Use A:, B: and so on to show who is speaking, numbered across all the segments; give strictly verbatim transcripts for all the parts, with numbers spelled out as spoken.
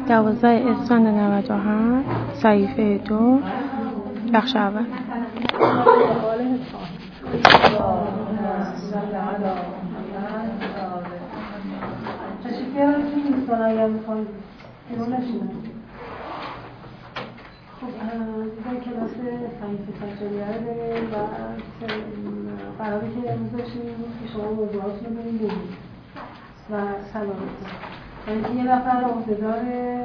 A: دوازده اسفند نود و هفت صحیفه دو بخش اول.
B: خب دیگه کلاس صحیفه سجاریه رو داریم و قراره که امروز داشتیم بود که شما موضوعات رو بریم بگید و سلامتون و اینکه یه نفر عهدهدار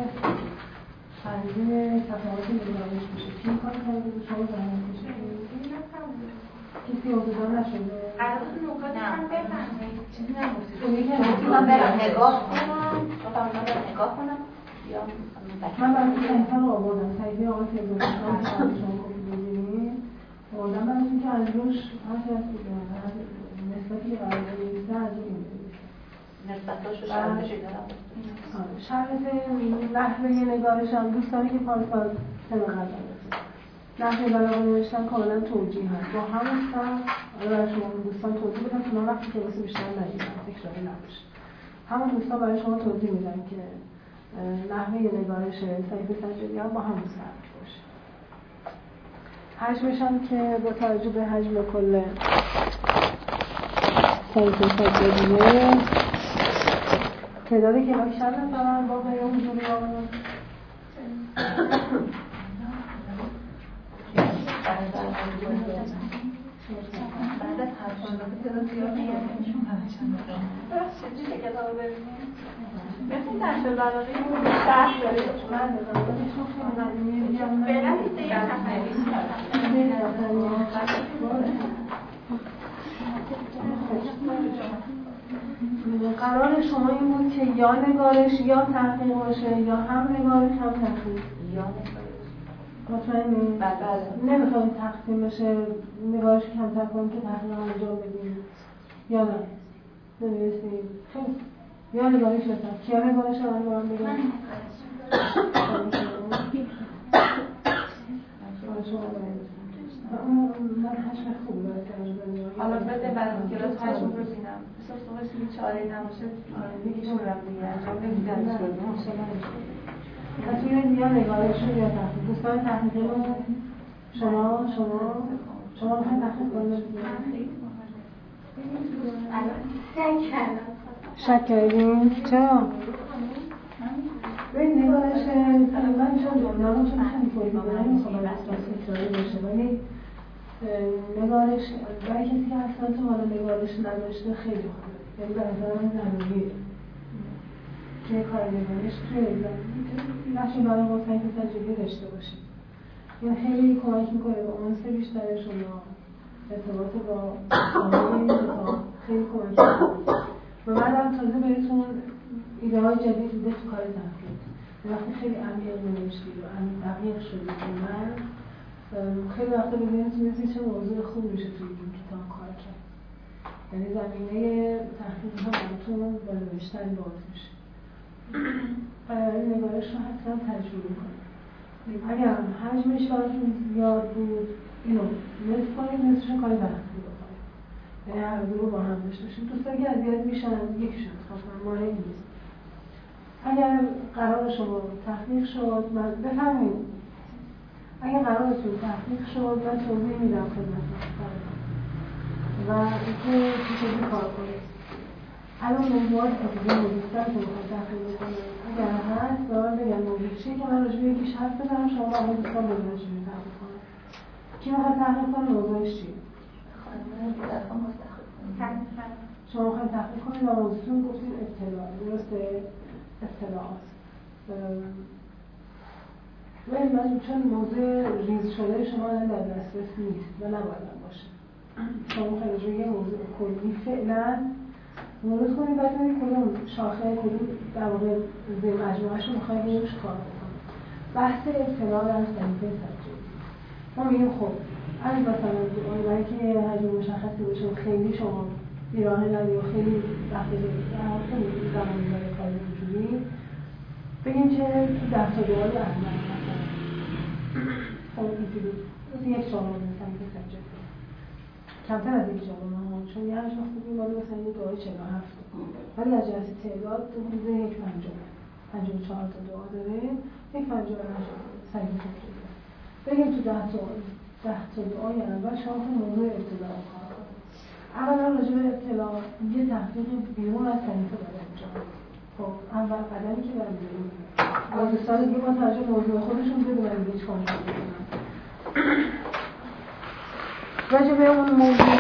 B: تنظیم صفحات نگارش میشه. کی کار کنید بود شما زحمت میشه؟ کسی عهدهدار نشده؟
C: قرار بود نکات هم بفهمید چیزی نگفتید من برم نگاه کنم شما برم نگاه کنم یا
B: من برای صحیفه رو آوردم صحیفه آقای تبلیغاتان که شما کپی بگیرین آوردم براتون که از روش هرچی از نسبتی که قرار بنویسه از رو این بنویسه
C: نسبتاش رو شرحش دارم
B: شرح نحوه نگارش هم دوست داره که پارسال سه مقدم بسید نحوه بلاغه نوشتن کاملا توجیه هست با همون سر برای شما دوستان توضیح بدم که من وقتی که واسه بیشتر نگیدم تکراری نباشه همون دوستان برای شما توضیح میدن که نحوه نگارش صحیفه سجاریه با همون سبک باشه. حجمش هم که با توجه به حجم کل صحیفه سجاریه تعداد کلاک چند دارن با غیر حضوری همون
C: بعد از هر شنبه تعداد زیاد نگرفتشون چند دارن چجوری کتاب رو ببینیم؟ بخون درشل بلاغی شرح داره
B: من دارم
C: فعلا دیگه یک تفنویز
B: قرار شما این بود که یا نگارش یا تحقیق باشه یا هم نگارش هم تحقیق
C: یا نگارش
B: مطمئنی؟
C: بله
B: نمیخواید تقسیم بشه نگارش کمتر کنیم که تحقیق هم انجام بدیم یا نه؟ نمیرسیم خیلی یا نگارش بسن کیا نگارش هم باید بگم؟ من حشم خوب باید کنم
C: حالا بده بعد از کلاس حشم رو بینم بسید صبح سیمی چاره نباشه دیگه شورم دیگه انجام بگیدن
B: پس میرید یا نگارش رو یا تحقیق دوستان تحقیقی رو شما شما شما میخواید تحقیق کنید شک کردیم چرا؟ ببین نگارش من چون جمعه چون خیلی توی بگیرم نمیخوام برای اساس تکراری باشه ولی نگارش برای کسی که اصلا تو حالا نگارش نداشته خیلی خوبه یعنی به نظر من ضروریه که کار نگارش توی نقشی برای ما صحیفه سجاریه داشته باشید این خیلی کمک میکنه به اونس بیشتر شما ارتباط با آقای خیلی کمک میکنه و بعدم تازه بهتون ایده های جدید دیده تو کار تحقیق وقتی خیلی عمیق نوشتید و دقیق شدید که من خیلی وقتا به ذهنتون میرسید چه موضوع خوب میشه توی این کتاب کار کرد یعنی زمینه تحقیق ها براتون با نوشتن باز میشه این نگارش رو حتما تجربه کنید اگر حجمش براتون زیاد بود اینو نصف کنید نصفش کاری تحقیق بکنید یعنی هر دو رو با هم داشته باشید دوستان که اذیت میشن یکیشون انتخاب کنن مانعی نیست اگر قرار شما تحقیق شد من بفهمید اگر قرارتون تحقیق شد من توضیح میدم خدمتتون و اینکه چجوری کار کنید الان موضوعات که دوستان که میخواد تحقیق بکنید اگر هست به من بگم موضوع چیه که من راجع به یکیش حرف بزنم شما با دوستان بزنید چجوری تحقیق کنید کی میخواد تحقیق کنه موضوعش چیه؟ شما میخواید تحقیق کنید و موضوعتون گفتید اطلاع درسته؟ اطلاعات ولی من چون موضوع ریز شده شما الان در دسترس نیست و نباید باشه شما میخواید روی یه موضوع کلی فعلا مورد کنید بعد ببینید کدوم شاخه کدوم در واقع زیر مجموعه‌اش رو میخواید روش کار بکنید بحث اطلاع در صحیفه سجاریه ما میگیم خب اگه مثلا برای که حجم مشخصی باشه خیلی شما بیراه ندی و خیلی وقت خیلی زمانی برای کار اینجوری بگیم که تو ده تا دوال احمد مثلا خب این یک شما مثلا که سجاریه کمتر از یک جواب ها چون یه حجم خوبی مالی مثلا یه دعای چهل و هفت ولی از جهت تعداد تو حدود یک پنجمه پنجاه و چهار تا دعا داریم، یک پنجاه و هشت صحیفه تجربی. بگیم تو ده تا ده تا دعای اول شما تو موضوع ابتلا رو کار کنید. اولا راجع به ابتلا یه تحقیق بیرون از صحیفه باید انجام بدید. خب اول قدمی که باید بگیم دوستان دیگه با توجه به موضوع خودشون بدونن هیچ کاری نمی‌کنن. راجع به اون موضوع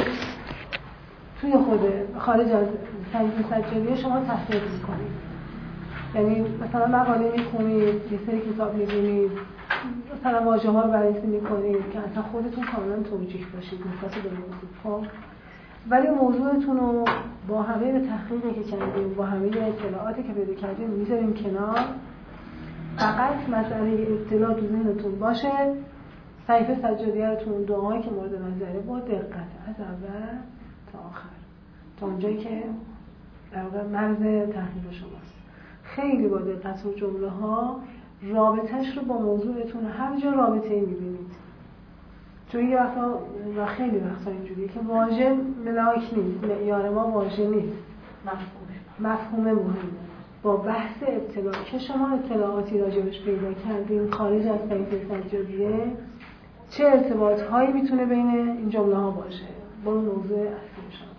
B: توی خود خارج از صحیفه سجادیه شما تحقیق می‌کنید. یعنی مثلا مقاله می‌خونید، یه سری کتاب می‌بینید، مثلا واژه‌ها رو بررسی می‌کنید که اصلا خودتون کاملا توجیه باشید نسبت به موضوع. خب ولی موضوعتون رو با همه تحقیقی که کردیم، با همه اطلاعاتی که پیدا کردیم می‌ذاریم کنار. فقط مسئله اطلاع تو ذهنتون باشه. صحیفه سجادیه رو تو اون دعایی که مورد نظره با دقت از اول تا آخر تا اونجایی که در واقع مرز تحقیق شماست خیلی با دقت و جمله ها رابطهش رو با موضوعتون هر جا رابطه‌ای می‌بینید. چون یه وقتا و خیلی وقتا اینجوریه که واژه ملاک نیست، معیار ما واژه نیست، مفهوم مهمه. با بحث اطلاع که شما اطلاعاتی راجبش پیدا کردین خارج از صحیفه سجادیه چه ارتباط هایی میتونه بین این جمله ها باشه با موضوع اصلی شما.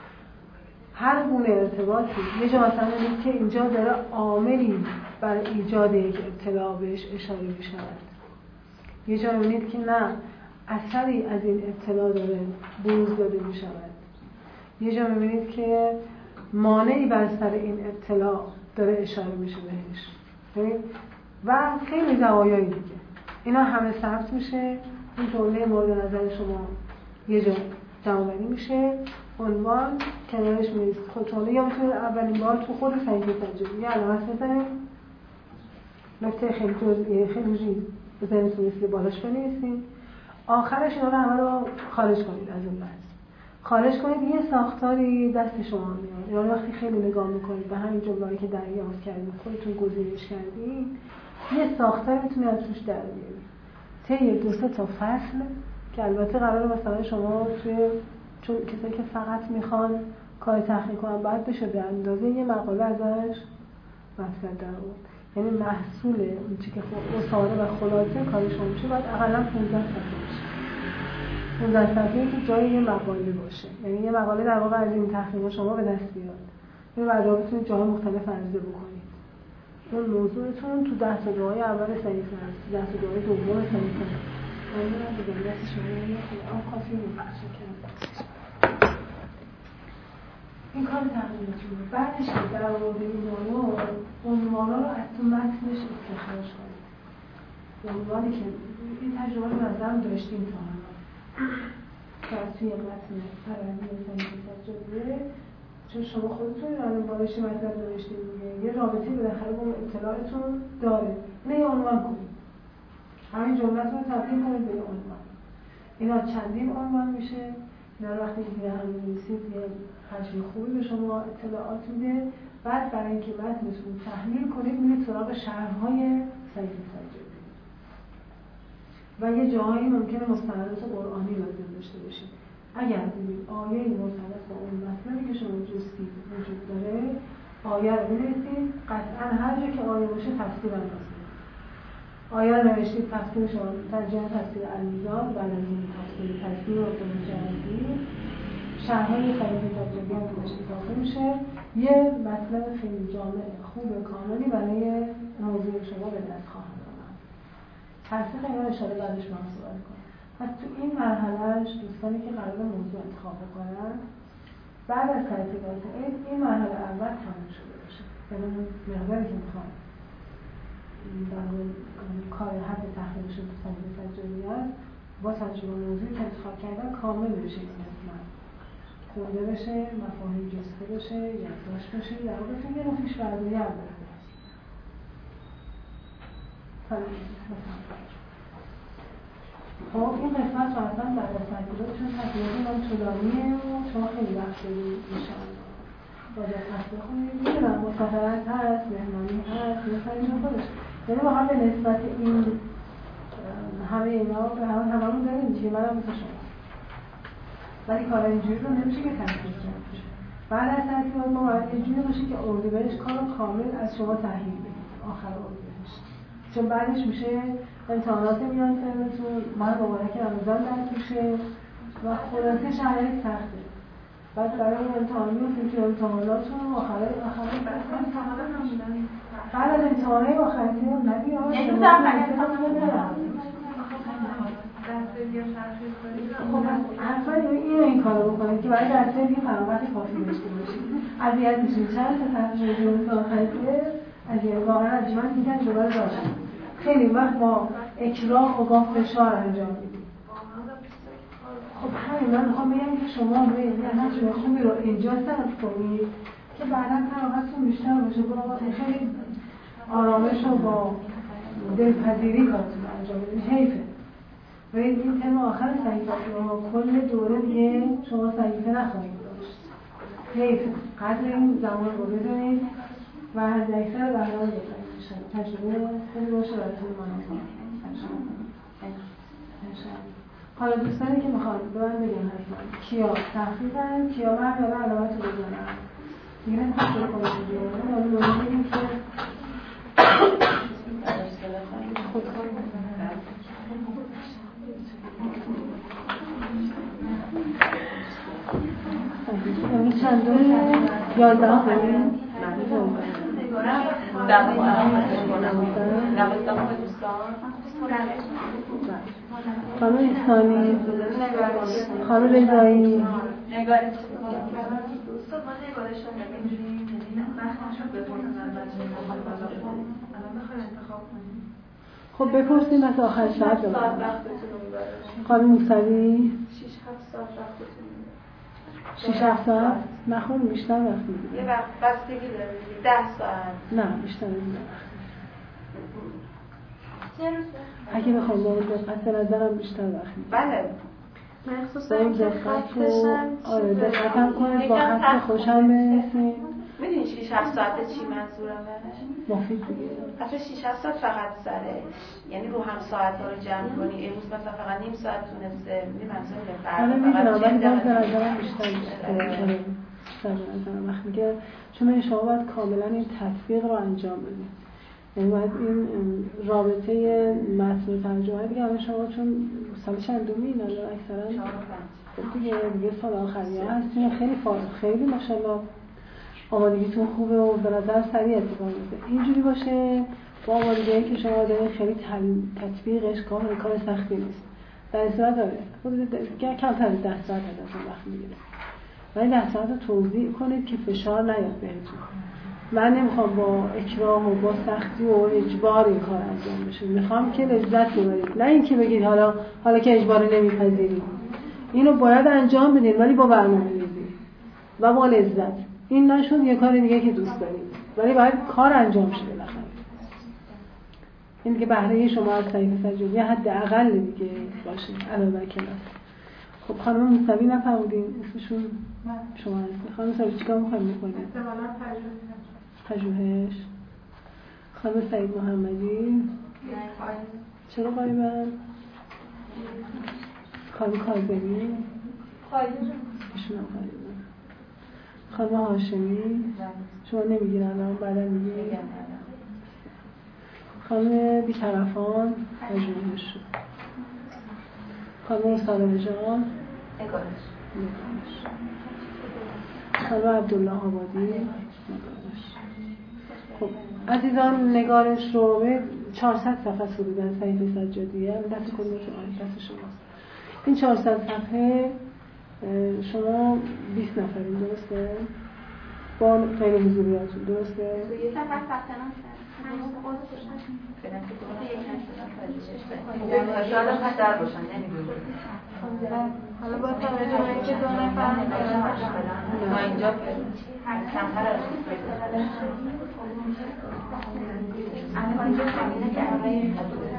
B: هر گونه ارتباطی یه جا مثلا میگه که اینجا داره عاملی بر ایجاد یک اطلاع بهش اشاره میشود، یه جا میبینید که نه اثری از این اطلاع داره بروز داده میشود، یه جا میبینید که مانعی بر سر این اطلاع داره اشاره میشه بهش و خیلی زوایای دیگه. اینا همه ثبت میشه. این جمله مورد نظر شما یه جا جمع‌آوری میشه، عنوان کنارش می‌نویسید خودتون، یا میتونید اولین بار تو خود صحیفه سجادیه یه علامت بزنید، نکته خیلی جزئی خیلی ریز بزنید مثل بالاش بنویسید، آخرش اینا رو همه رو خارج کنید از اون بحث. خارج کنید یه ساختاری دست شما میاد. یعنی وقتی خیلی نگاه میکنید به همین جمله‌ای که دریافت کردید خودتون گزینش کردید یه ساختار میتونید از توش در بیارید. طی دو سه تا فصل که البته قراره مثلا شما توی چون کسایی که فقط میخوان کار تحقیق کنن باید بشه به اندازه یه مقاله ازش مطلب در آورد. یعنی محصول اون چیزی که اصاره و خلاصه کار شما میشه باید حداقل پانزده صفحه باشه. پانزده صفحه‌ای که جای یه مقاله باشه. یعنی یه مقاله در واقع از این تحقیق شما به دست بیاد. این بعدا بتونید جای مختلف عرضه بکنید. اون موضوعتون تو ده تا دعای اول صحیفه هست، ده تا دعای دوم صحیفه هست. من دیگه دست شما رو آن کافی می‌کنم. این کار تحقیقتونه. بعدش در مورد این عنوان عنوانا رو از تو متنش استخراج کنید. عنوانی که این تجربه رو نظرم داشتیم تا حالا که از توی متن فرهنگی صحیفه سجادیه، چون شما خودتون الان بالاشی مطلب نوشتید دیگه یه رابطه بالاخره با اطلاعتون داره. اینو یه عنوان کنید. همین جمله‌تون رو تبدیل کنید به یه عنوان. اینا چندین عنوان میشه. اینا وقتی که هم می‌نویسید یه حجم خوبی به شما اطلاعات میده. بعد برای اینکه متنتون تحلیل کنید میرید سراغ شرح‌های صحیفه سجادیه. و یه جاهایی ممکنه مستندات قرآنی لازم داشته باشید. اگر ببینید آیه مرتبط با اون مطلبی که شما جستید وجود داره، آیه رو بنویسید، قطعاً هر جا که آیه باشه تفسیر هم هست. آیه رو نوشتید تفسیر شما ترجمه تفسیر المیزان، بعد از این تفسیر تفسیر و مجردی شرح‌های صحیفه سجادیه هم بهش اضافه میشه. یه مطلب خیلی جامع خوب کاملی برای موضوع شما به دست خواهد آمد. تفسیر اینا اشاره بعدش ما صحبت کنیم. پس تو این مرحلهش دوستانی که قرار موضوع انتخاب بکنن بعد از تحقیقات این مرحله اول تمام شده باشه. یعنی مقداری که میخوان در کار حد تحقیقشون تو صحیفه سجادیه است با تجربه موضوعی که انتخاب کردن کامل بشه این قسمت خونده بشه، مفاهیم جسته بشه، یادداشت بشه، در واقع توی یه نوع پیش‌فرض‌ای هم بشه. خب این قسمت رو اصلا بعد از تحقیقات چون تحقیقات من طولانیه و شما خیلی وقت دارید میشن باید تحقیق کنید. میدونم مسافرت هست، مهمانی هست، مثلا اینجا خودش یعنی با هم به نسبت این همه اینا به همون هممون داریم چیه من هم مثل شما ولی کار اینجوری رو نمیشه که تحقیق کرد بشه. بعد از تحقیقات ما باید اینجوری باشه که اردیبهشت کار رو کامل از شما تحلیل بگید. آخر اردیبهشت، چون بعدش میشه امتحانات میان ترمتون، من مبارک رمضان درس میشه و خلاصه شرایط سخته. بعد برای اون امتحان میفتیم که امتحاناتون آخره آخره
C: امتحانات هم بودن
B: بعد از امتحانه آخری هم نبی آقا
C: یعنی در امتحانات هم
B: خب حتما این این کارو بکنید که برای درسه دیگه فراغت کافی داشته باشید. اذیت میشید چند تا تحقیق جلوس آخری اذیت واقعا از من دیدن جواب داشتم. خیلی وقت با اکراه و با فشار انجام میدید. خب همین من میخوام بگم که شما به نحو خوبی رو اینجا صرف کنید که بعدا فراغتتون بیشتر باشه، با خیلی آرامش و با دلپذیری کارتون انجام بدید. حیفه و این ترم آخر صحیفه شما کل دوره دیگه شما صحیفه نخواهید داشت. حیفه قدر این زمان رو بدونید و حد اکثر برنامه بکنید. تجربه خیلی باشه برای خیلی مناسب. حالا دوستانی که میخوان به من بگن حتما کیا تحقیقن، کیا من یا علامت رو بزنم دیگه نمیخواد شروع کنم دیگه حالا لازم بگیم که امروز چند دوره یازده ها کنیم؟ خانم ایسانی، خانم رضایی
C: نگارش دوستان ما نگارش رو نمیدونیم وقت نشد بپرسن از بچه الان بخوایم انتخاب کنیم.
B: خب بپرسیم از آخر ساعت
C: ساعت وقتتون رو میبره.
B: خانم موسوی
C: شیش هفت ساعت وقتتون میبره.
B: شیش هفت ساعت؟ نه خانم بیشتر وقت میگیره.
C: یه وقت بستگی داره دیگه ده ساعت.
B: نه بیشتر میگیره.
C: چه روزه؟
B: اگه بخوام با اون دقت به نظرم بیشتر وقت میگیره.
C: بله.
A: مخصوصا اینکه خطشم
B: آره دقتم کنید با خط خوشم برسید.
C: میدونی شیش هفت ساعته چی منظورمه؟
B: مفید دیگه.
C: اصلا شیش هفت ساعت فقط سره، یعنی رو هم ساعت ها رو جمع کنی. امروز مثلا فقط نیم ساعت تونسته، میدونی منظور به فردا
B: فقط چند دقیقه. به نظرم بیشتر بیشتر بیشتر به نظرم وقت میگه، چون شما باید کاملا این تطبیق رو انجام بدید. یعنی باید این رابطه متن و ترجمه دیگه الان شما چون سال چندمی اینا اکثرا خب دیگه دیگه سال آخری ها هستین خیلی فارغ خیلی ماشاءالله آمادگیتون خوبه و به نظر سریع اتفاق میفته. اینجوری باشه با آمادگی که شما دارین خیلی تطبیقش کار کار سختی نیست. در صورت داره خودت کمتر از ده ساعت ازتون وقت میگیره. ولی ده ساعت رو توضیح کنید که فشار نیاد بهتون. من نمیخوام با اکراه و با سختی و اجبار این کار انجام بشه. میخوام که لذت ببرید، نه اینکه بگید حالا حالا که اجبار نمیپذیرید. اینو باید انجام بدید ولی با برنامه‌ریزی و با لذت. این نشد یه کار دیگه که دوست دارید ولی باید کار انجام شه بالاخره. این دیگه بهره شما از صحیفه سجادی حداقل دیگه باشه علاوه بر کلاس. خب خانم موسوی نفهمیدین اسمشون شما هستین. خانم موسوی چیکار می‌خواید بکنید؟ پژوهش. خانم سعید محمدی چرا غایبن؟ خانم کاظمی ایشون هم غایبن. خانم هاشمی شما نمیگیرن الان بعدا میگیرن. خانم بی‌طرفان پژوهش. خانم سالم جان
C: نگارش.
B: خانم عبدالله آبادی نگارش. خب عزیزان نگارش رو به چهارصد صفحه حدوداً صحیفه سجادیه دست کدوم شما دست شماست. این چهارصد صفحه شما بیست نفرین درسته؟ با غیر حضوریاتون درسته؟
C: یه صفحه ثبت نام کردم. حالا با توجه به اینکه دو نفر ما اینجا کمتر از الان اینجا خمینه که آقای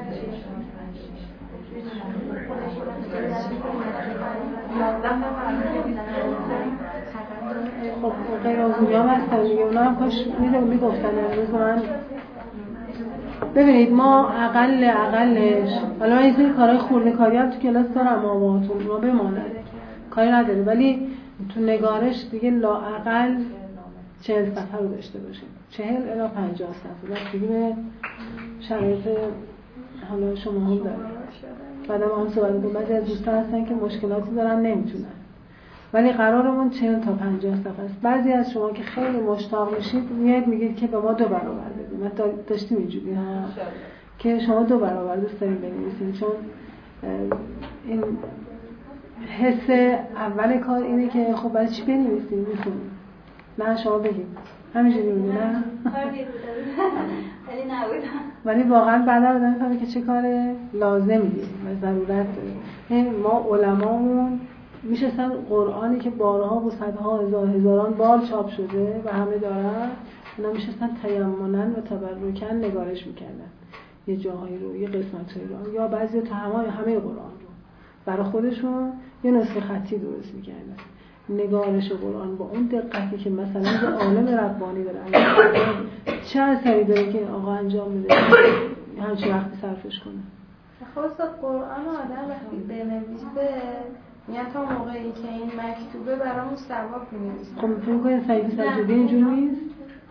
B: خب غیر حضوری هم هستن دیگه اونا هم کاش میگفتن امروز من ببینید ما اقل اقلش حالا من این کارهای خورده کاری هم تو کلاس دارم آماتون ما بماند کاری نداره ولی تو نگارش دیگه لااقل چهل صفحه رو داشته باشیم، چهل الی پنجاه صفحه. وقتی به شرایط حالا شما هم داره. بعد ما هم صحبت کنیم بعضی از دوستان هستن که مشکلاتی دارن نمیتونن، ولی قرارمون چهل تا پنجاه صفحه است. بعضی از شما که خیلی مشتاق میشید میاد میگید که به ما دو برابر بدید. ما داشتیم اینجوری ها که شما دو برابر دوست داریم بنویسید، چون این حس اول کار اینه که خب برای چی بنویسیم میخونیم. نه شما بگید همینجوری میگه نه
C: ولی نبودم،
B: ولی واقعا بعد آدم میفهمه که چه کار لازمیه و ضرورت داره. این ما علمامون میشستن قرآنی که بارها و صدها هزار هزاران بار چاپ شده و همه دارن، اونا میشستن تیمنن و تبرکن نگارش میکردن، یه جاهایی رو، یه قسمتایی رو، یا بعضی تا همه همه قرآن رو برای خودشون یه نسخه خطی درست میکردن. نگارش قرآن با اون دقتی که مثلا یه عالم ربانی داره چه اثری داره که این آقا انجام میده همچین وقتی صرفش کنه.
D: خواست قرآن آدم وقتی بنویسه میاد تا موقعی که این مکتوبه برامون ثواب می‌نویسه.
B: خب فکر کنید سعید سجادی اینجوری نیست؟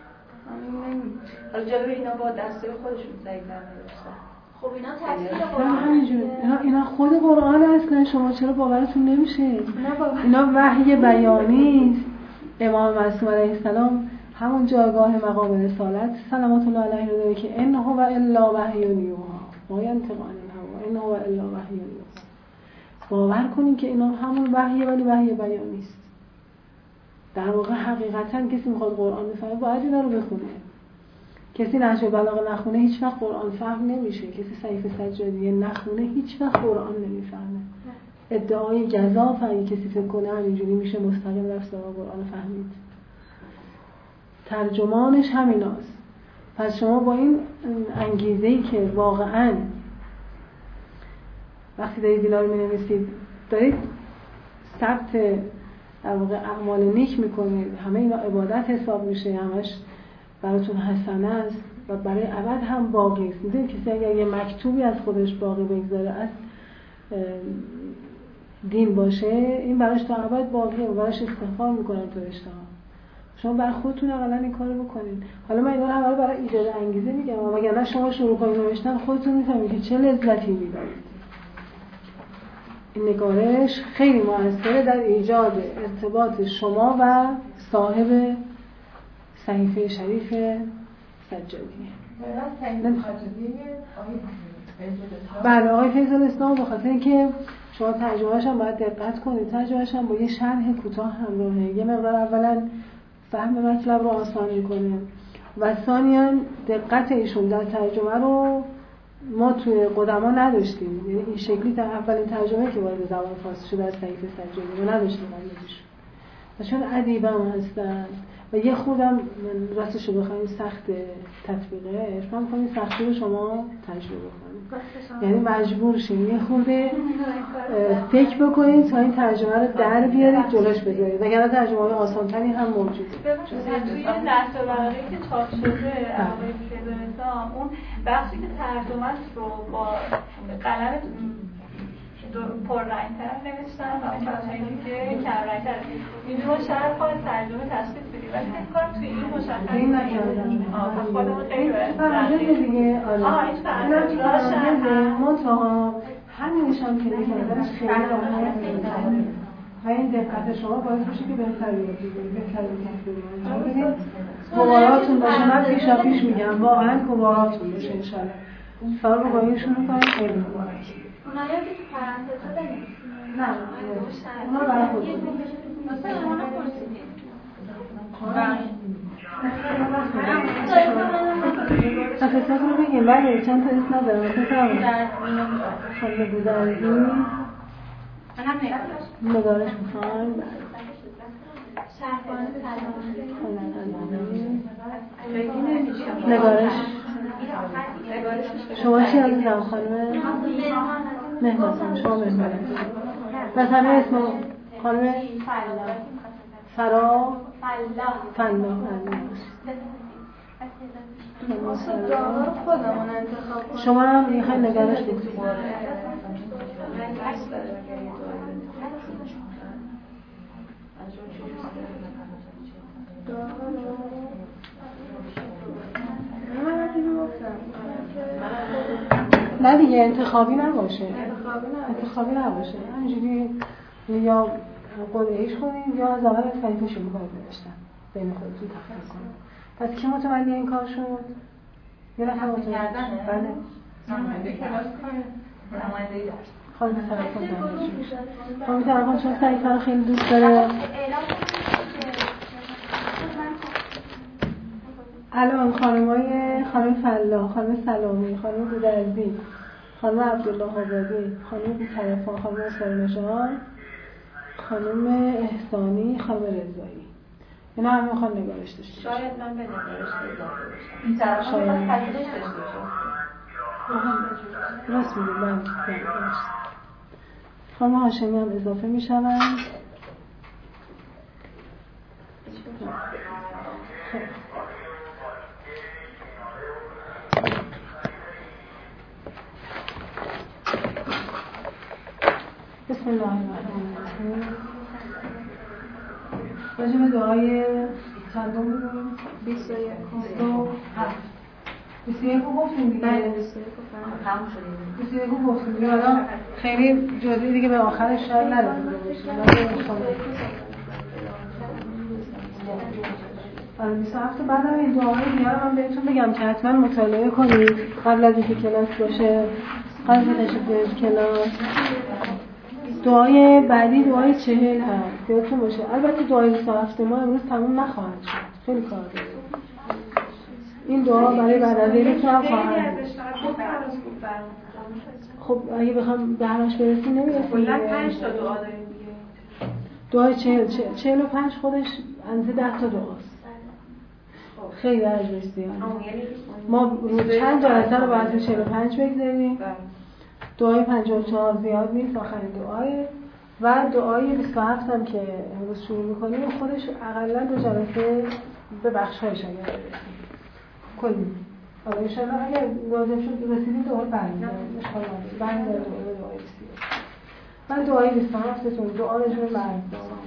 C: حالا جالب اینا با دسته خودشون سعید نوشتن. خب اینا تفسیر
B: قرآن همینجوری. اینا اینا خود قرآن اصلا شما چرا باورتون نمیشه؟ اینا وحی بیانی است. امام معصوم علیه السلام همون جایگاه مقام رسالت سلامت الله علیه رو داره که انه و الا وحی یوحی ما ینطق عن الهوی انه و الا وحی یوحی. باور کنین که اینا همون وحیه ولی وحی بیانی است. در واقع حقیقتا کسی میخواد قرآن بفهمه باید اینا رو بخونه. کسی نهج بلاغه نخونه هیچ وقت قرآن فهم نمیشه. کسی سیف سجادی نخونه هیچ وقت قرآن نمیفهمه. ادعای گزاف اگه کسی فکر کنه همینجوری میشه مستقیم رفت سراغ قرآن فهمید. ترجمانش همیناست. پس شما با این انگیزه‌ای که واقعاً وقتی دارید اینا رو می‌نویسید دارید ثبت در واقع اعمال نیک میکنید، همه اینا عبادت حساب میشه، همش براتون حسنه است و برای ابد هم باقی است. میدونید کسی اگر یه مکتوبی از خودش باقی بگذاره از دین باشه این براش تا ابد باقیه و براش استغفار میکنه تو اشتها. شما برای خودتون اقلا این کارو بکنید. حالا من اینا رو همه برای ایجاد انگیزه میگم، وگرنه شما شروع کنید نوشتن خودتون میفهمید که چه لذتی میبرید. این نگارش خیلی موثره در ایجاد ارتباط شما و صاحب صحیفه شریف سجادی. بله آقای فیض الاسلام، به خاطر اینکه شما ترجمه‌اش هم باید دقت کنید، ترجمه‌اش هم با یه شرح کوتاه همراهه، یه مقدار اولا فهم مطلب رو آسان می‌کنه و ثانیاً دقت ایشون در ترجمه رو ما توی قدما نداشتیم. یعنی این شکلی در اولین ترجمه که وارد زبان فارسی شده از صحیفه سجادی ما نداشتیم قبلش. و چون ادیبم هستن و یه خودم راستش رو بخوایم سخت تطبیقش، من می‌خوام این سختی رو شما تجربه کنید. یعنی مجبور شین یه خورده فکر بکنید تا این ترجمه رو در بیارید جلوش بذارید. وگرنه ترجمه‌های آسان‌تری هم موجوده.
C: توی نشر بلاغه‌ای که چاپ شده آقای فیض‌الاسلام اون بخشی که ترجمه رو با قلم پررنگ‌تر نوشتن و اون بخشی که کمرنگ‌تر. اینجا شرح خواهد ترجمه تشخیص بدید ولی فکر کنم توی این مشخص
B: این نکردم.
C: آه خودمون خیلی
B: فرانسه دیگه آره.
C: آه این فرانسه داشتن
B: منطقه همینش هم که می‌کردنش خیلی راحت و این دقت شما باعث میشه که بهتر یاد بگیرید، بهتر بکنید. ببینید کوباراتون باشه، من پیشا پیش میگم واقعا کوباراتون باشه انشالله. سال رو با این شروع کنید خیلی مبارک.
C: اونا یا که فرانسه دارن؟
B: نه اونا برای خودتون.
C: مثلا اونا پرسیدیم.
B: اساسات رو بگیم. بله چند تا اسم ندارم مثل فرم خانده بودرزی نگارش میخوایم نگارش شما چی عزیزم خانم؟ مهمان شما مهمان بس همه اسم خانم فرا فلا شما هم میخواین نگارش بکنید نه دیگه انتخابی نباشه. انتخابی نباشه. همینجوری یا قرعه‌ایش کنیم یا از اول از صحیفه شروع کنیم نوشتن. بین خودتون تفکر کنیم. پس کی متولی این کار شد؟ یه نفر متولی کردنه؟ بله. نماینده کلاس کاره. نماینده درس. خانم طرفان داره. خانم طرفان چون صحیفه رو خیلی دوست داره. الان خانمای خانم فلاح، خانم سلامی، خانم گودرزی، خانم عبدالله آبادی، خانم بی‌طرفان، خانم اسرارنژاد، خانم احسانی، خانم رضایی. اینا همه میخوان نگارش داشته.
C: شاید من به نگارش اضافه بشم. این طرفان میخواد پذیرش داشته باشه.
B: راست میگم من خانم هاشمی هم اضافه میشوند. خب بسم الله الرحمن الرحیم. راجع به دعای چندم بودیم؟
D: بیست و یک
B: بیست و یک رو گفتیم دیگه؟
D: بله بیست و یک رو
C: تموم شدیم.
B: بیست و یک رو گفتیم دیگه. حالا خیلی جزئی دیگه به آخرش شاید نرسیده باشیم. آره بیست و هفت بعد هم این دعای دیگه رو من بهتون بگم که حتما مطالعه کنید قبل از اینکه کلاس باشه، قبل از اینکه تشریف کلاس. دعای بعدی دعای چهل هست یادتون باشه. البته دعای بیست و هفت ما امروز تموم نخواهد شد، خیلی کار داره. این دعا برای بعد از اینکه هم خواهد بود. خب اگه بخوام به همش برسیم نمیرسیم.
C: کلا پنج تا دعا داریم دیگه.
B: دعای چهل چهل و پنج خودش اندازه ده تا دعاست. خیلی ارزش زیاده. ما رو چند جلسه رو باید چهل و پنج بگذاریم. دعای پنجاه و چهار زیاد نیست، آخرین دعای و دعای بیست و هفت هم که امروز شروع می‌کنیم خودش اقلا دو جلسه به بخش‌هایش اگر برسیم کلی. حالا ان شاءالله اگر لازم شد رسیدیم دوباره برمی‌گردیم ان شاءالله برمی‌گردیم دوباره دعای بیست و یک. من دعای بیست و هفت تون دعا راجع به مرزداران،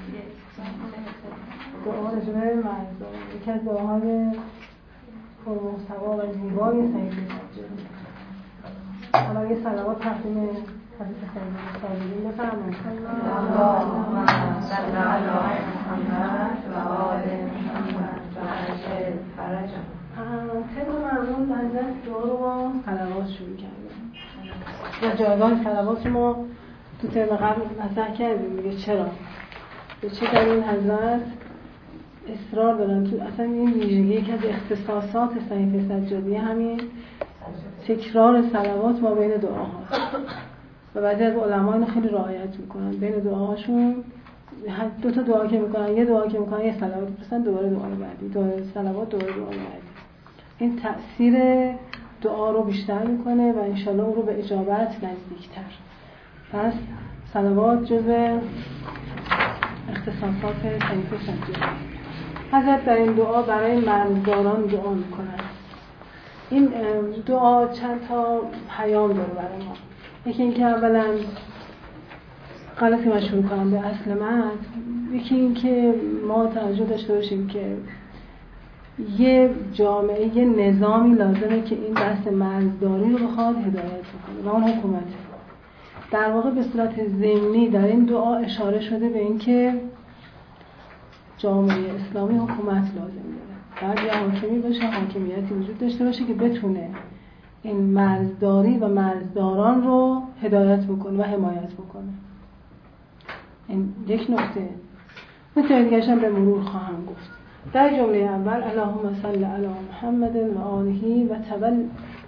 B: دعا راجع به مرزداران یکی از دعاهای پرمحتوا و زیبای سید سجادی. حالا یه صلوات تقدیم حضرت سید سجادی بفرمایید. اللهم صل علی محمد و آل محمد و عجل فرجهم. طبق معمول حضرت دعا رو با صلوات شروع کردیم و جایگاه صلوات ما تو ترم قبل مطرح کردیم دیگه. چرا؟ به چه دلیل حضرت اصرار دارن تو اصلا این ویژگی یکی از اختصاصات صحیفه سجادی همین تکرار صلوات ما بین دعاها و بعضی از علما اینو خیلی رعایت میکنن. بین دعاهاشون دو تا دعا که میکنن، یه دعا که میکنن یه صلوات میفرستن، دوباره دعای بعدی، دوباره صلوات، دوباره دعای بعدی. این تأثیر دعا رو بیشتر میکنه و انشالله اون رو به اجابت نزدیکتر. پس صلوات جزء اختصاصات صحیفه سجادی. حضرت در این دعا برای مرزداران دعا میکنن. این دعا چند تا پیام داره برای ما. یکی اینکه اولا غلطی من شروع کنم به اصل متن. یکی اینکه ما توجه داشته باشیم که یه جامعه، یه نظامی لازمه که این بحث مرزداری رو بخواد هدایت بکنه و اون حکومته. در واقع به صورت ضمنی در این دعا اشاره شده به اینکه جامعه اسلامی حکومت لازم داره. باید یه حاکمی باشه، حاکمیتی وجود داشته باشه که بتونه این مرزداری و مرزداران رو هدایت بکنه و حمایت بکنه. این یک نکته. مثل دیگرش هم به مرور خواهم گفت. در جمله اول اللهم صل علی محمد و آله و تول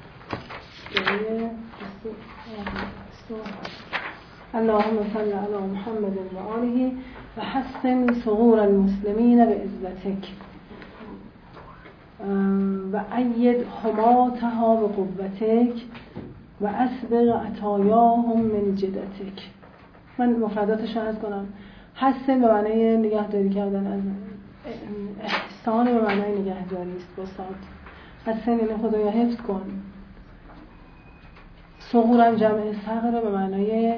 B: اللهم صل علی محمد و آله و حسن صغور المسلمین بعزتک و اید حماتها بقوتک و اسبغ عطایاهم من جدتک. من مفرداتش رو عرض کنم. حسن به معنای نگهداری کردن، از احسان به معنای نگهداری است با صاد. حسن یعنی خدایا حفظ کن. صغورم جمع صغر به معنای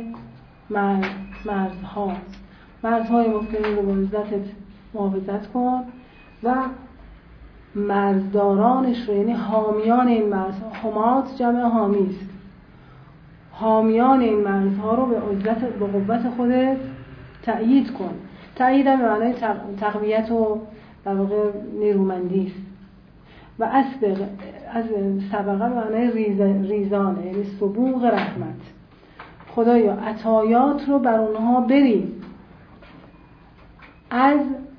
B: مرز، مرزها مرزهای مسلمین رو با عزتت محافظت کن و مرزدارانش رو، یعنی حامیان این مرزها، حمات جمع حامی است، حامیان این مرزها رو به عزت به قوت خودت تأیید کن. تأیید هم به معنای تقویت و در واقع نیرومندی است. و اسبق از سبقه به معنای ریز، ریزانه، یعنی سبوغ رحمت. خدایا عطایات رو بر اونها بریز از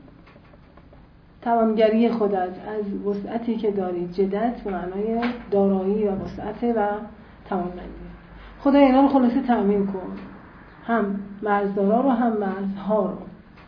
B: توانگری خودت، از وسعتی که داری. جدت به معنای دارایی و وسعت و توانمندی. خدا اینا رو خلاصه تأمین کن، هم مرزدارا رو هم مرزها رو.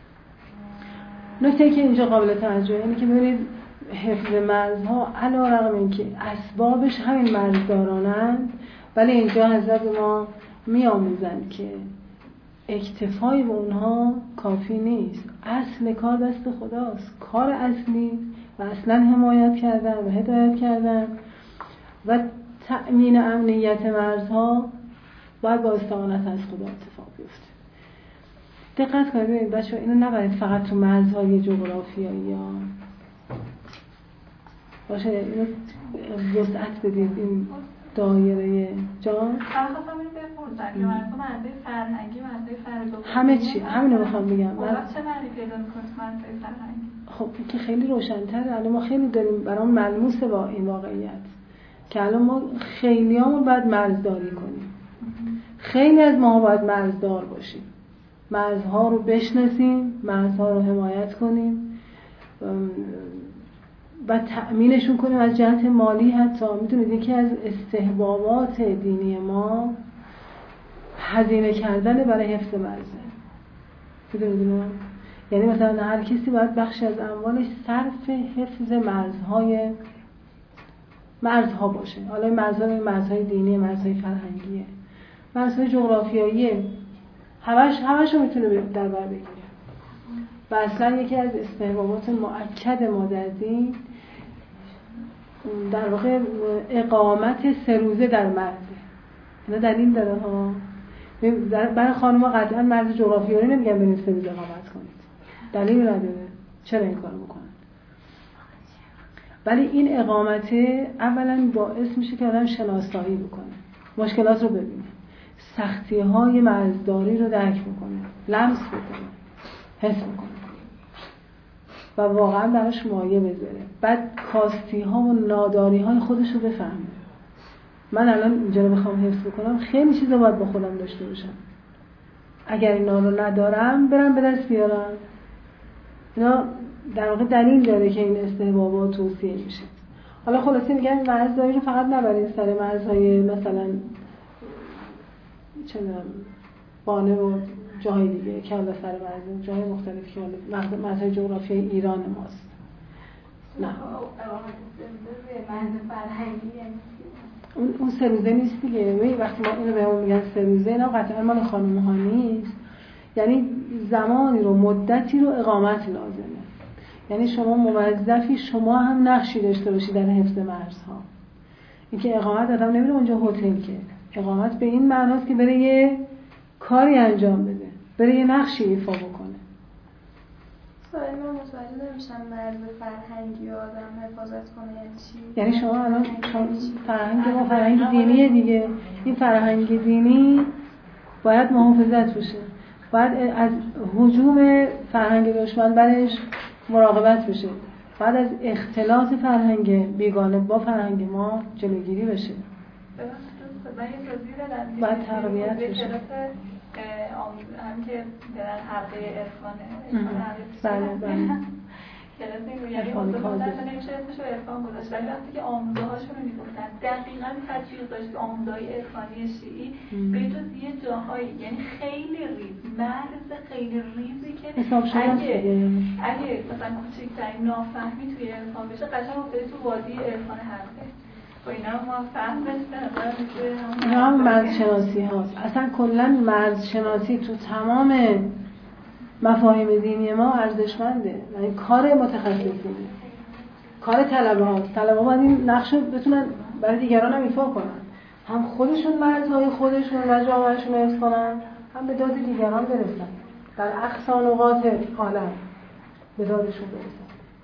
B: نکته که اینجا قابل توجهه اینه که ببینید حفظ مرزها علی رغم اینکه اسبابش همین مرزدارانند، ولی اینجا حضرت ما می‌آموزند که اکتفای به اونها کافی نیست. اصل کار دست خداست. کار اصلی و اصلا حمایت کردن و هدایت کردن و تأمین امنیت مرزها باید با استعانت از خدا اتفاق بیفته. دقت کنید ببینید بچه‌ها، اینو نبرید فقط تو مرزهای جغرافیایی یا باشه، اینو وسعت بدید این دایره جان.
C: خواستم اینو بپرسم که مرزها مرزهای فرهنگی، مرزهای فرهنگی
B: همه چی، همینو میخوام بگم.
C: اون وقت چه معنی پیدا می‌کنه مرزهای فرهنگی؟
B: خب این که خیلی روشن‌تره. الان ما خیلی داریم برام ملموسه با این واقعیت که الان ما خیلیامون باید مرزداری کنیم. خیلی از ما باید مرزدار باشیم، مرزها رو بشناسیم، مرزها رو حمایت کنیم و تأمینشون کنیم از جهت مالی. حتی میدونید یکی از استحبابات دینی ما هزینه کردن برای حفظ مرزه. میدونید ما یعنی مثلا هر کسی باید بخشی از اموالش صرف حفظ مرزهای مرزها باشه. حالا مرزهای مرزهای دینی، مرزهای فرهنگیه، مرزهای جغرافیاییه، همش همش رو میتونه در بر بگیره. و اصلا یکی از استحبابات مؤکد ما در دین در واقع اقامت سه روزه در مرزه. اینا دلیل داره ها. برای خانم‌ها قطعا مرز جغرافیایی نمیگن برید سه روزه اقامت کنید، دلیل نداره چرا این کارو بکنن. ولی این اقامت اولا باعث میشه که آدم شناسایی بکنه، مشکلات رو ببینه، سختی‌های مرزداری رو درک بکنه، لمس بکنه، حس بکنه و واقعا براش مایه بذاره. بعد کاستی‌ها و ناداری‌های خودش رو بفهمه. من الان اینجا رو بخوام حفظ بکنم خیلی چیزا باید با خودم داشته باشم. اگر اینا رو ندارم برم به دست بیارم. اینا در واقع دلیل داره که این استحبابات توصیه میشه. حالا خلاصه میگم مرزداری رو فقط نبرید سر مرزهای مثلا چه میدونم بانه و جاهای دیگه که حالا سر مرز جاهای مختلفی که حالا مرزهای جغرافیایی ایران ماست. نه
D: مرز فرهنگی
B: اون اون سه روزه نیست دیگه. وقتی ما اینو بهمون میگن سه روزه، اینا قطعا مال خانم‌ها نیست. یعنی زمانی رو، مدتی رو اقامت لازمه. یعنی شما موظفی شما هم نقشی داشته باشی در حفظ مرزها. اینکه اقامت آدم نمیره اونجا هتل که. اقامت به این معناست که بره یه کاری انجام بده، بره یه نقشی ایفا بکنه.
D: سوال من متوجه نمیشم مرز فرهنگی آدم حفاظت کنه یعنی چی؟
B: یعنی شما الان فرهنگ ما فرهنگ دینیه دیگه. این فرهنگ دینی باید محافظت بشه. باید از هجوم فرهنگ دشمن برش مراقبت بشه. باید از اختلاط فرهنگ بیگانه با فرهنگ ما جلوگیری بشه. باید تقویت بشه.
C: هم که در حلقه عرفانه
B: بله بله
C: کلاس این یعنی حضور بودن نمیشه اسمشو عرفان گذاشت، ولی وقتی که آموزه هاشون رو میگفتن دقیقا تطبیق داشت که آموزه های عرفانی شیعی به جز یه جاهایی یعنی خیلی ریز، مرز خیلی ریزی که اگه اگه مثلا کوچکترین نافهمی توی عرفان بشه قشنگ افتادی تو وادی عرفان حلقه. و اینا ما فهم بشه
B: اینا هم مرز شناسی هاست. اصلا کلا مرز شناسی تو تمام مفاهیم دینی ما ارزشمنده. یعنی کار متخصصینه، کار طلبه هاست. طلبه ها باید این نقش رو بتونن برای دیگران هم ایفا کنن، هم خودشون مرزهای خودشون و جامعهشون رو حفظ کنن، هم به داد دیگران برسن، در اقصا نقاط عالم به دادشون برسن.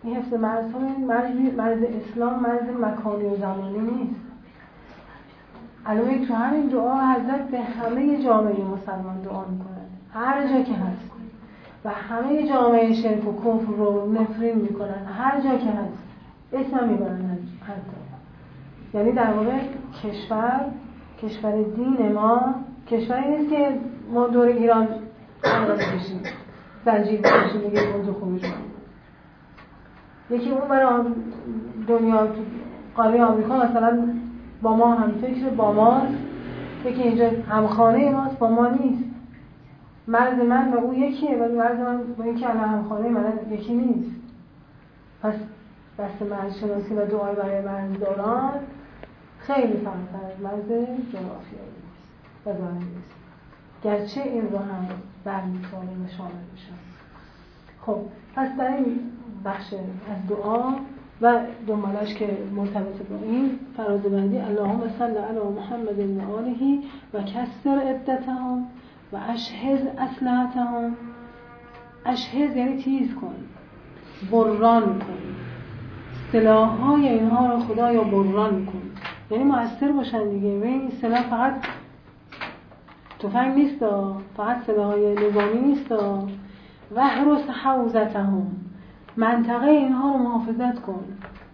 B: این حفظ مرزها مرز مرز اسلام مرز مکانی و زمانی نیست. الان تو همین دعا حضرت به همه جامعه مسلمان دعا میکنن، هر جا که هست، و همه جامعه شرک و کفر رو نفرین میکنن هر جا که هست، اسم میبرن حتی. یعنی در واقع کشور کشور دین ما کشوری نیست که ما دور ایران قرار بشیم زنجیر بشیم بگیم موضوع خوبی شد. یکی اون برای دنیا تو قاره آمریکا مثلا با ما هم فکر با ماست، یکی اینجا همخانه ماست با ما نیست. مرز من و او یکیه ولی مرز من با اینکه الان همخانه من یکی نیست. پس دست مرز شناسی و دعای برای مرزداران خیلی فراتر از مرز جغرافیایی و ظاهری است، گرچه این رو هم برمی‌توانه و شامل بشن. خب پس در این بخش از دعا و دنبالش که مرتبط با این فراز بندی اللهم صل علی محمد و آله و کسر عدتهم و اشهز اصلحتهم. اشهز یعنی تیز کن، بران کن، سلاح‌های اینها رو خدایا بران کن، یعنی مؤثر باشن دیگه. و این سلاح فقط تفنگ نیست، فقط سلاح‌های نظامی نیست. و احرس حوزتهم، منطقه اینها رو محافظت کن.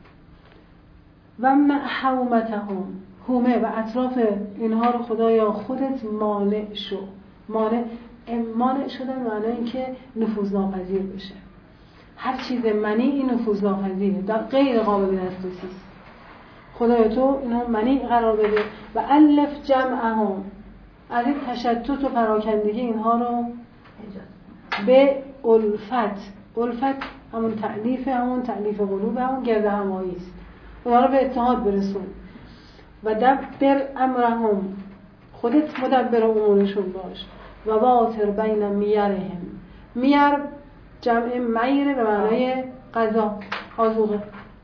B: و من حومتهم، حومه و اطراف اینها رو خدایا خودت مانع شو. مانع مانع شدن معنی این که نفوذ ناپذیر بشه. هر چیز منی این نفوذ ناپذیره، غیر قابل دسترسی است. خدایا تو اینو منی قرار بده. و الف جمعهم، از این تشتت و پراکندگی اینها رو به الفت. الفت همون تألیف، همون تألیف قلوب، همون گرد همایی است. اونها رو به اتحاد برسون. و دبر امرهم، خودت مدبر امورشون باش. و باطر بین میرهم، میر جمع میره به معنای غذا، آذوقه.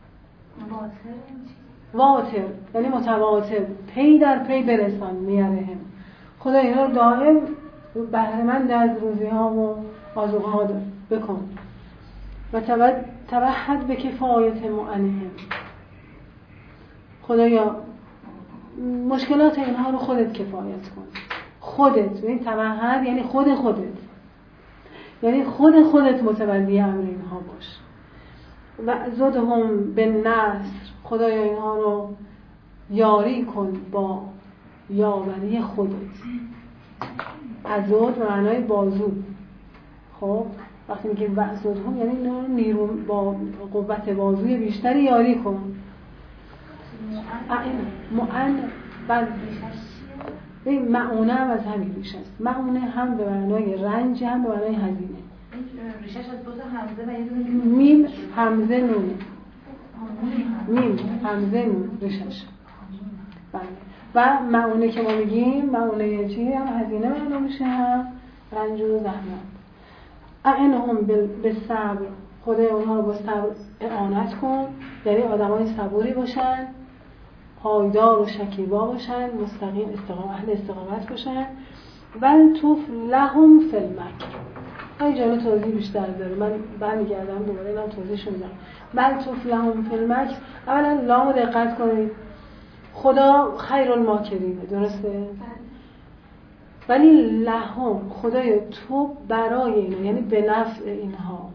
B: واتر یعنی متواتر، پی در پی برسان میرهم. خدا اینا رو دائم بهره‌مند از روزی ها و آذوقه ها بکن. و توحد به کفایت معنهم، خدایا مشکلات اینها رو خودت کفایت کن. خودت، این توحد یعنی خود خودت، یعنی خود خودت متولی امر اینها باش. و زدهم به نصر، خدایا اینها رو یاری کن با یاوری خودت. ازود به معنای بازو. خب وقتی میگیم وعزدهم یعنی نیرو با قوت بازوی بیشتری یاری کن. معن بعد این معونه هم از همین ریشه است. معونه هم به معنای رنج، هم به معنای هزینه.
C: ریشش از دو تا همزه و یه دونه
B: میم همزه نون. میم همزه نون ریشش. بله. و معونه که ما میگیم معونه چی؟ هم هزینه معنا میشه، هم رنج و زحمت. اعنهم به صبر، خدای اونها رو با صبر اعانت کن، یعنی آدمای صبوری باشن، پایدار و شکیبا باشن، مستقیم استقامت اهل استقامت باشن. ولطف لهم فی المکر، این جانو توضیح بیشتر داره، من برمیگردم دوباره اینم توضیحش میدم. ولطف لهم فی المکر، اولا لامو دقت کنید، خدا خیر الماکرینه، درسته؟ ولی لهم، خدای تو برای اینا، یعنی به نفع اینها.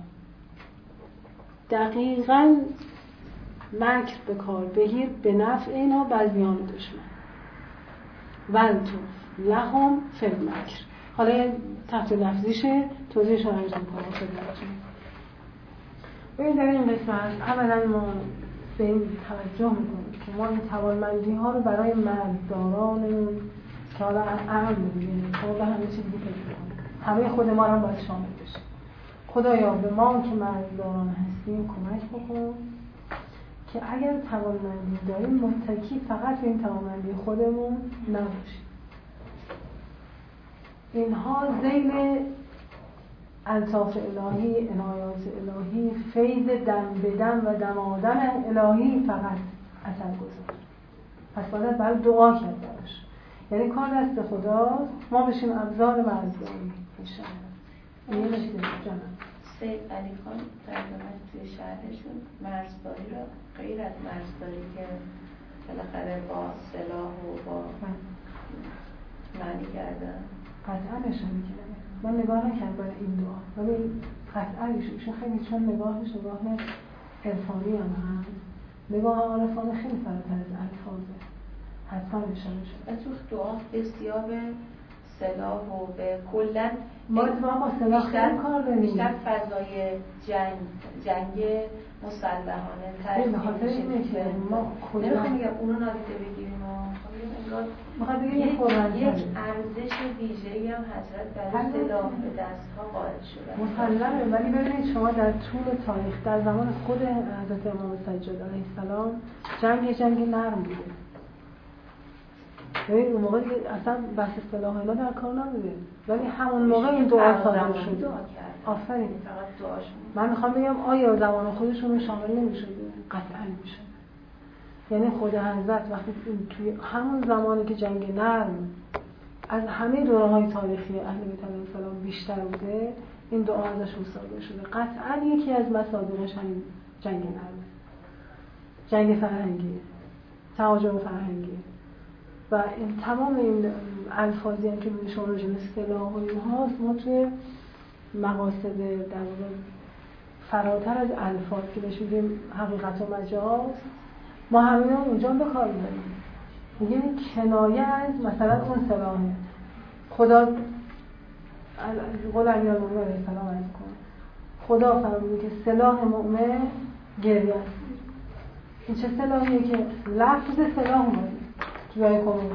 B: دقیقاً مکر به کار بگیر به نفع اینها بر زیان دشمن. ولطف لهم فی المکر. حالا تحت لفظیشه، توضیحش رو عرض می‌کنم خدمتتون. ببین در این قسمت اولا ما به این توجه می‌کنیم که ما این توانمندی ها رو برای مرزدارانمون که حالا اهم می‌بینیم، حالا همه چیزی فکر کنیم، همه خود ما رو هم باید شامل بشه. خدایا به ما که مرزداران هستیم کمک بکن که اگر توانمندی داریم متکی فقط به این توانمندی خودمون نباشیم. اینها ذیل الطاف الهی، عنایات الهی، فیض دم به دم و دمادم الهی فقط اثر گذار. پس باید برای دعا کرد براش، یعنی کار دست خداست، ما بشیم ابزار مرزداری انشاءالله. این نشده جانم
E: سید علی خان ترجمه توی شهرشون مرزداری را غیر از مرزداری که بالاخره با سلاح و با معنی کردن
B: قطعا اشاره کرده. من نگاه نکردم برای این دعا ولی قطعا ایشون خیلی چون نگاهش نگاه عرفانی هم هست، نگاه عرفانی خیلی فراتر از الفاظه، حتما اشاره شده.
E: و تو دعا بسیار به سلاح و به کلن
B: ما با سلاح خیلی کار داریم،
E: بیشتر فضای جنگ جنگ مسلحانه
B: تر بخاطر اینه که ما کلا
E: نمیخوام بگم اونو نادیده بگیریم و
B: انگار
E: یک یک ارزش ویژه‌ای هم حضرت برای سلاح به دست‌ها قائل شدن.
B: مسلمه، ولی ببینید شما در طول تاریخ در زمان خود حضرت امام سجاد علیه السلام جنگ جنگ نرم بوده. ببین اون موقع اصلا بحث سلاح اینا در کار نبوده، ولی همون موقع این دعا صادر شد. آفرین.
E: فقط دعاشون.
B: من میخوام بگم آیا زمان خودشون شامل نمیشده؟ قطعا میشه. یعنی خود حضرت وقتی توی همون زمانی که جنگ نرم از همه دوره‌های تاریخی اهل بیت علیهم السلام بیشتر بوده، این دعا ازشون صادر شده. قطعا یکی از مصادیقش همین جنگ نرم، جنگ فرهنگی، تهاجم فرهنگی و این تمام این الفاظی هم که میشون راجع به اصطلاح و اینهاست، ما توی مقاصد در واقع فراتر از الفاظ که بهش میگیم حقیقت و مجاز، ما همین هم اونجا به کار می‌بریم. میگیم کنایه از مثلا اون سلاحه. خدا قول امیرالمومنین علیه السلام عرض کنه خدا فرموده که سلاح مؤمن گریه است. این چه سلاحیه که لفظ سلاح اومده تو جای کامل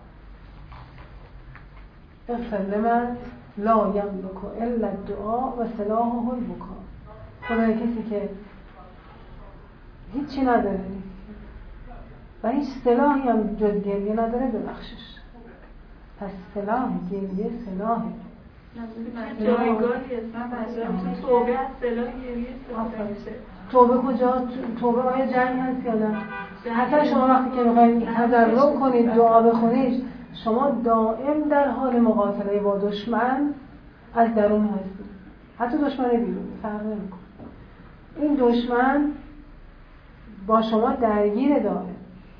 B: اغفر لمن لا یملک الا الدعاء و سلاحه البکا. خدای کسی که هیچی نداره و هیچ سلاحی هم جز گریه نداره ببخشش. پس سلاح گریه سلاحه.
C: جایگاهی است. توبه از سلاح گریه سلاحه.
B: توبه کجا؟ توبه آیا جنگ هست یا نه؟ حتی شما وقتی که میخواید تضرع کنید دعا بخونید، شما دائم در حال مقاتله با دشمن از درون هستید، حتی دشمن بیرون فرق نمیکنه. این دشمن با شما درگیر داره.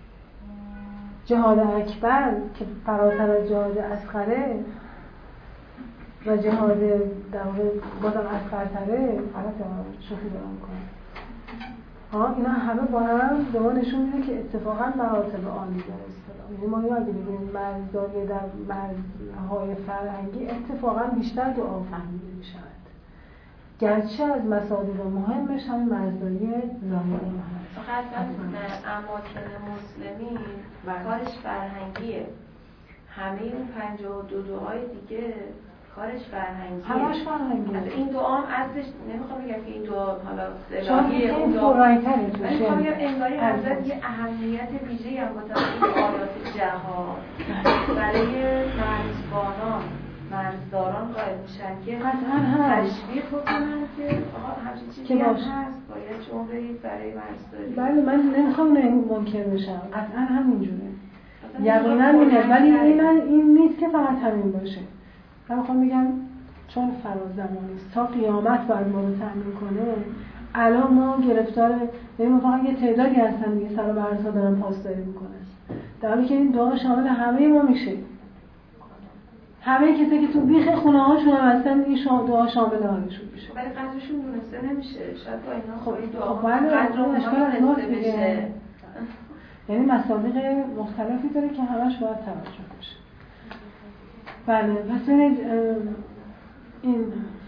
B: جهاد اکبر که فراتر از جهاد اصغره و جهاد در واقع بازم اصغرتره، البته شوخی دارم میکنم، ها اینا همه با هم به ما نشون میده که اتفاقا مراتب عالی داره اصطلاح. یعنی ما یاد میگیریم مرزداری در مرزهای فرهنگی اتفاقا بیشتر دعا فهمیده میشود، گرچه از مصادیق مهمش همین مرزداری ظاهری هست.
E: فقط اماکن مسلمین کارش فرهنگیه، همه اون پنجاه و دو دعای دیگه کارش فرهنگیه،
B: همش فرهنگیه.
E: از این دعا هم اصلش نمیخوام بگم که این دعا حالا سلاحیه،
B: اون دعا فرهنگیه،
E: ولی میخوام بگم انگاری حضرت یه اهمیت ویژه‌ای هم با توجه آیات جهاد برای مرزبانان مرزداران قائل میشن که تشویق بکنن که آقا همچین چیزی هم هست، باید شما برید برای مرزداری.
B: بله من نمیخوام منکر بشم، قطعا همینجوره، یقینا اینه، ولی این این نیست که فقط همین باشه. من میخوام بگم چون فراز زمانی است تا قیامت باید ما رو تأمین کنه، الان ما گرفتار ببین فقط یه تعدادی هستن دیگه سر مرزها دارن پاسداری میکنن، در حالی که این دعا شامل همه ما میشه. همه کسی که تو بیخ خونه هاشون هم هستن این دعا شامل حالشون میشه.
E: ولی قدرشون دونسته نمیشه. شاید با اینا
B: خب
E: این دعا
B: قدر اون اشکال از ناس
E: بشه.
B: یعنی مصادیق مختلفی داره که همش باید توجه بشه. بله پس ببینید این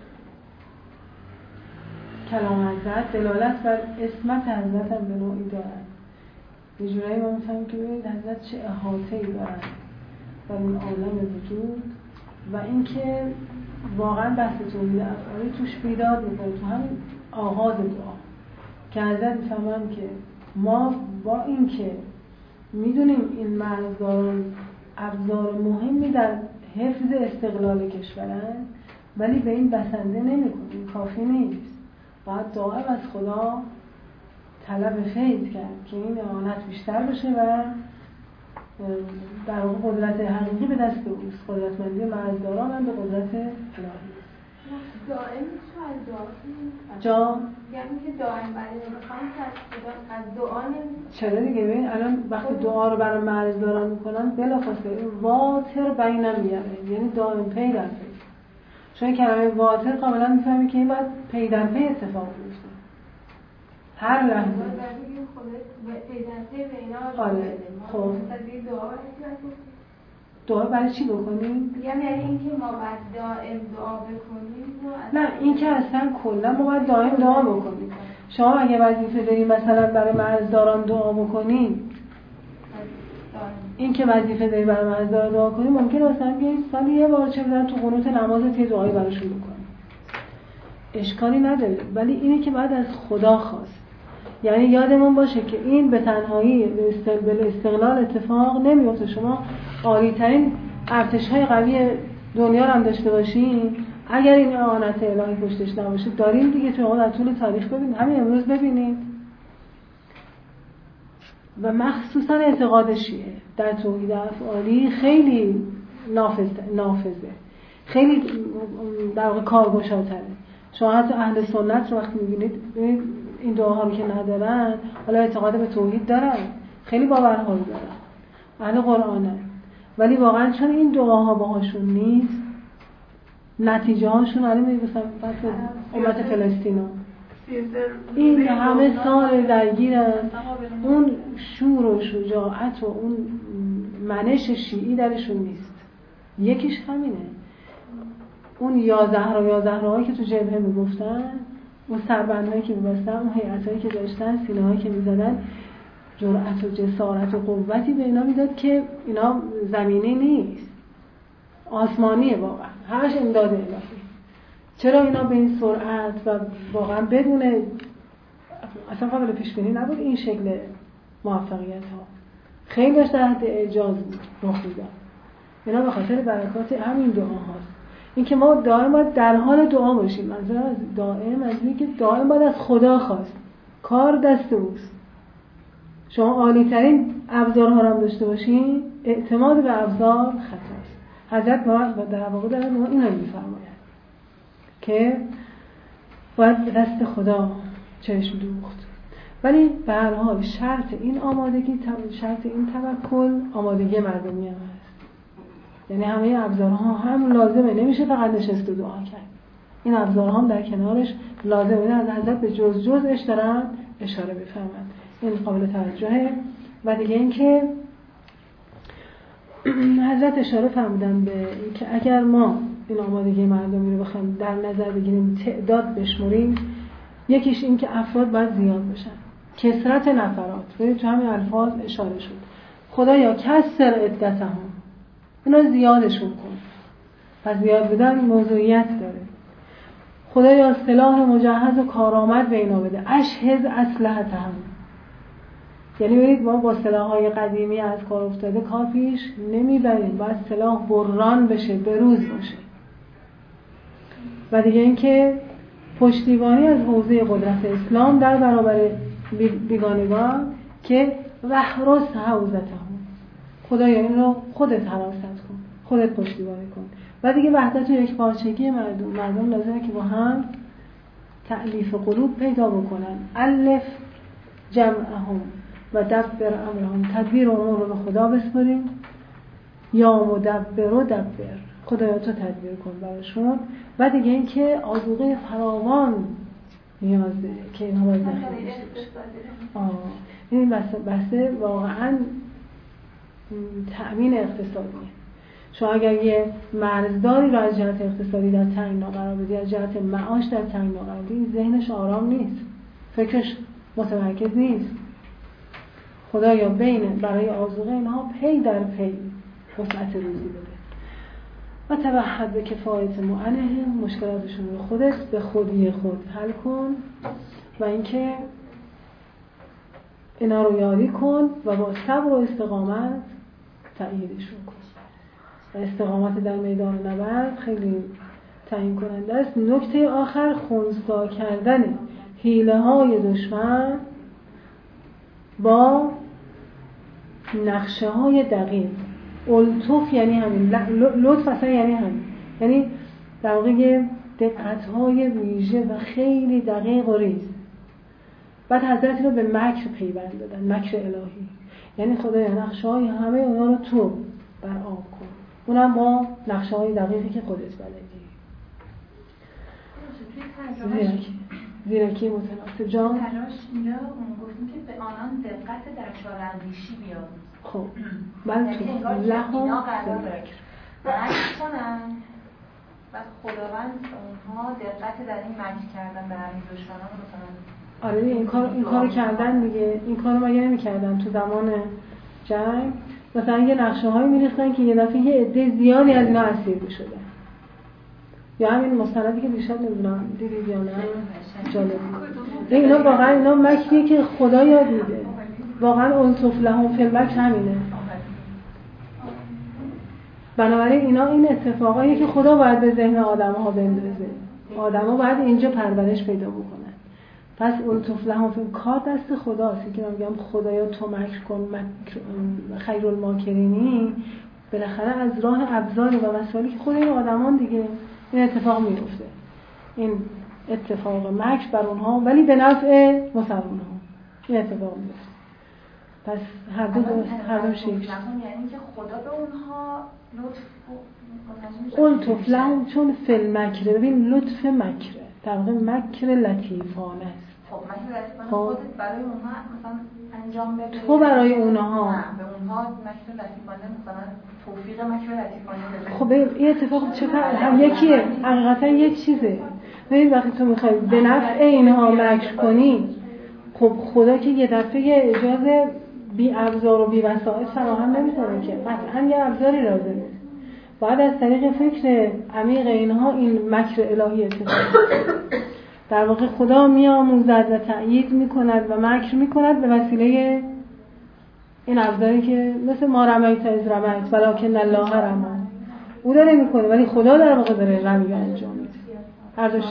B: کلام حضرت دلالت بر عصمت حضرت هم به نوعی دارن. یه جورایی ما میفهمیم که ببینید حضرت چه احاطه‌ای دارن بر این عالم وجود و اینکه واقعا بحث توحید افعالی توش بیداد میکنه تو همین آغاز دعا که حضرت میفهمن که ما با اینکه میدونیم این مرزداران ابزار مهمی در حفظ استقلال کشورن ولی به این بسنده نمیکنیم، کافی نیست، باید دائم از خدا طلب فیض کرد که این اعانت بیشتر بشه و در واقع قدرت حقیقی به دست اوست. قدرتمندی مرزداران هم به قدرت الهی است.
D: دائم شاید دعا
F: جا
D: یعنی که دائم برای بخوام از دعا نمیشه.
F: چرا دیگه؟ ببین الان وقتی دعا رو برای مرض دارن میکنن بلافاصله واتر بینم میاره، یعنی دائم پی در پی. چون کلمه واتر کاملا میفهمی که این باید پی در پی اتفاق بیفته هر لحظه.
D: پی در پی به اینا
F: آره. خب دعا برای چی بکنیم؟
D: یعنی اینکه ما باید دائم دعا بکنیم؟
F: نه، این که اصلا کلا ما باید دائم دعا بکنیم. شما اگه وظیفه داریم مثلا برای مرزداران دعا بکنیم، این که وظیفه داری برای مرزداران دعا کنیم، ممکنه مثلا بیایید سالی یه بار چه بدن تو قنوت نمازت یه دعایی براشون بکنیم، اشکالی نداره. ولی اینی که بعد از خدا خواست، یعنی یادمون باشه که این به تنهایی به استقلال اتفاق نمیفته. شما عالی ترین ارتش‌های قوی دنیا رو هم داشته باشین، اگر این اعانت الهی پشتش نباشه، داریم دیگه تو در طول تاریخ ببینید، همین امروز ببینید. و مخصوصا اعتقاد شیعه در توحید افعالی خیلی نافذ نافذه، خیلی در واقع کارگشاتره. شما حتی اهل سنت رو وقتی می‌بینید این دعاها رو که ندارن، حالا اعتقاد به توحید دارن، خیلی باورها رو دارن، اهل قرآنه، ولی واقعا چون این دعاها باهاشون نیست، نتیجه هاشون الان مثلا امت فلسطین این همه سال درگیرن، اون شور و شجاعت و اون منش شیعی درشون نیست. یکیش همینه، اون یا زهرا یا زهراهایی که تو جبهه میگفتن، اون سربندهایی که میبستن، اون هیئتایی که داشتن، سینه‌هایی که میزدن، جرأت و جسارت و قوتی به اینا میداد که اینا زمینی نیست، آسمانیه واقعا، همش امداد الهی. چرا اینا به این سرعت و واقعا بدون اصلا قابل پیش بینی نبود این شکل موفقیت ها، خیلی داشت در حد اعجاز بود رخ میداد. اینا به خاطر برکات همین دعا هاست. این که ما دائم باید در حال دعا باشیم، منظورم از دائم از اینه که دائم باید از خدا خواست، کار دست اوست. شما عالی ترین ابزارها رو هم داشته باشین، اعتماد به ابزار خطاست. حضرت ما در واقع دارن ما اینو میفرماید که باید به دست خدا چشم دوخت. ولی به هر حال شرط این آمادگی، شرط این توکل، آمادگی مردمی هم هست. یعنی همه ابزارها هم لازمه، نمیشه فقط نشست و دعا کرد. این ابزارها هم در کنارش لازمه. از حضرت به جز جزش دارن اشاره بفرمند. این قابل توجهه. و دیگه این که حضرت اشاره فرمودن به این که اگر ما این آمادگی مردمی رو بخوایم در نظر بگیریم، تعداد بشمریم، یکیش این که افراد باید زیاد بشن، کثرت نفرات. ببینید تو همین الفاظ اشاره شد، خدایا کسر عدتهم، اینا زیادشون کن. پس زیاد بودن موضوعیت داره. خدایا سلاح مجهز و کارآمد به اینا بده، اشهز اسلحتهم. یعنی ببینید ما با سلاح‌های قدیمی از کار افتاده کار پیش نمیبریم، باید سلاح بران بشه، بروز باشه. و دیگه اینکه پشتیبانی از حوزه قدرت اسلام در برابر بیگانگان که وحرس حوزتهم، خدایا این رو خودت حراست کن، خودت پشتیبانی کن. و دیگه وحدت و یکپارچگی مردم، مردم لازمه که با هم تألیف قلوب پیدا بکنن. الف جمعهم و دبر امرهم، تدبیر امور رو به خدا بسپاریم. یا مدبر و دبر، خدایا تو تدبیر کن براشون. و دیگه این که آذوقه فراوان نیاز داره که اینها باید ذخیره بشه. این بحثه واقعا تأمین اقتصادیه. شما اگر یه مرزداری رو از جهت اقتصادی در تنگنا قرار بدی، از جهت معاش در تنگنا قرار بدی، ذهنش آرام نیست، فکرش متمرکز نیست. خدایا بین برای آذوقه اینها پی در پی وسعت روزی بده. و توحد به کفایت معنهم، مشکلاتشون رو خودت به خودی خود حل کن. و اینکه اینا رو یاری کن و با صبر و استقامت تأییدشون کن. و استقامت در میدان نبرد خیلی تعیین کننده است. نکته آخر خنثی کردن حیله های دشمن با نقشه های دقیق. الطف یعنی همین، لطف اصلا یعنی همین، یعنی در واقع دقت‌های ویژه و خیلی دقیق و ریز. بعد حضرت اینو به مکر پیوند دادن، مکر الهی. یعنی خدایا نقشه‌های همه اونا رو تو بر آب کن، اونم با نقشه‌های دقیقی که خودت بلدی. زیرکی زیرکی متناسب جان
E: تلاش اینجا گفتیم که به آنان دقت در چاره‌اندیشی بیاد.
F: خب من تو لحظه
E: اینا قرار داره مکر کنن و خداوند اونها دقت در این مکر کردن به همین دشمنان مثلا.
F: آره این کار این کارو کردن دیگه. این کارو مگه نمی‌کردن تو زمان جنگ؟ مثلا یه نقشه‌هایی می‌ریختن که یه دفعه یه عده زیادی از اینا اسیر بشدن. یا همین مستندی که دیشب نمیدونم دیدید یا نه، جالب بود. اینا واقعا اینا مکریه که خدا یاد میده. واقعا الطف لهم فی المکر همینه. بنابراین اینا این اتفاقاییه که خدا باید به ذهن آدم‌ها بندازه. آدم‌ها باید اینجا پرورش پیدا بکنن. پس الطف لهم فی کار دست خداست که من میگم خدایا تو مکر کن، مکر خیرالماکرینی. بالاخره از راه ابزار و وسایلی که خود این آدمان دیگه این اتفاق میفته. این اتفاق مکر بر اونها ولی به نفع مسلمان‌ها این اتفاق میفته. پس هر دو هر دو شکل.
E: یعنی که خدا به اونها لطف
F: الطف لهم چون فل مکر. ببین لطف مکره در واقع مکر لطیفانه است.
E: خب مکر لطیفانه خودت برای اونها مثلا انجام بده.
F: تو برای اونها
E: نه به اونها مکر لطیفانه مثلا توفیق مکر لطیفانه بده.
F: خب این اتفاق چقدر هم یکیه، حقیقتا یک چیزه. ببین وقتی تو میخوای به نفع اینها مکر کنی، خب خدا که یه دفعه اجازه بی ابزار و بی وسایل فراهم نمیکنه که قطعا یه ابزاری لازمه. باید از طریق فکر عمیق اینها این مکر الهی اتفاق در واقع خدا میآموزد و تأیید میکند و مکر میکند به وسیله این ابزاری که مثل ما رمیت از رمیت ولکن الله رمی. او داره میکنه ولی خدا در واقع داره رمی انجام میده. هر دوش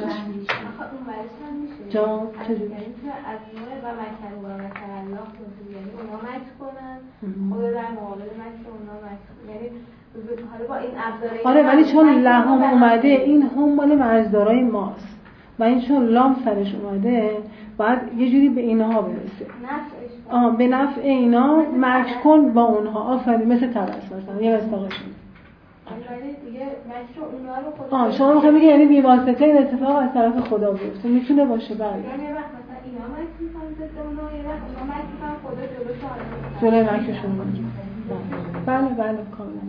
F: جا چیزی
D: از نوع و مکر و مکر الله یعنی اونا مکر کنن خدا در مقابل مکر اونا مکر یعنی حالا با این ابزاره.
F: آره ولی چون لهم اومده این هم مال مرزدارای ماست و این چون لام سرش اومده باید یه جوری به اینها برسه. آه به نفع اینا مکر کن با اونها. آفرین مثل تبس مثلا یه مستاقشون
D: ولی دیگه مکر اونا رو خدا.
F: آه شما میخوای بگی یعنی بی واسطه این اتفاق از طرف خدا بیفته. میتونه باشه بله.
D: یعنی وقت مثلا اینا مکر میکنن ضد اونا یه وقت اونا مکر میکنن خدا جلوش
F: جلوی مکرشون میگیره. بله بله کاملا.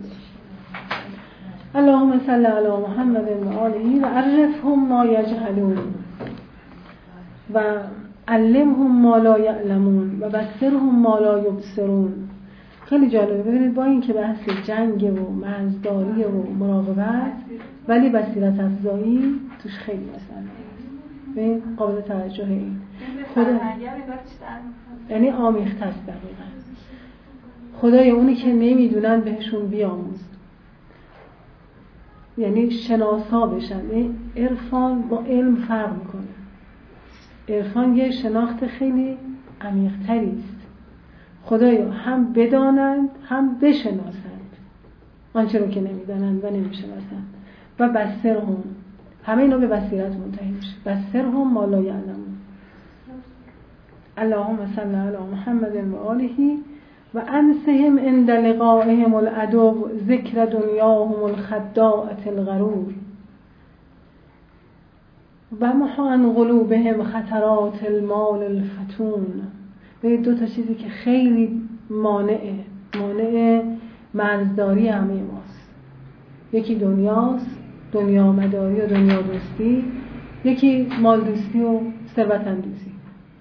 F: اللهم صل علی محمد و آله و عرفهم ما یجهلون و علمهم ما لا یعلمون و بصرهم ما لا یبصرون. خیلی جالبه. ببینید با این که بحث جنگ و مرزداری و مراقبت ولی بصیرت افزایی توش خیلی مثلا ببین قابل توجه این خدا یعنی آمیخته است. دقیقا خدای اونی که نمیدونن بهشون بیاموز، یعنی شناسا بشن. این عرفان با علم فرق میکنه. عرفان یه شناخت خیلی عمیق‌تری است. خدایا هم بدانند هم بشناسند آنچه رو که نمیدانند و نمیشناسند و بصرهم همه اینا به بصیرت منتهی میشه. بصرهم ما لا یعلمون. اللهم صل علی محمد و آله و انسهم عند لقائهم العدو ذکر دنیاهم الخداعة الغرور و محو عن قلوبهم خطرات المال الفتون. به دو تا چیزی که خیلی مانعه مانع مرزداری همه ماست. یکی دنیاست، دنیا مداری و دنیا دوستی. یکی مال دوستی و ثروت اندوزی.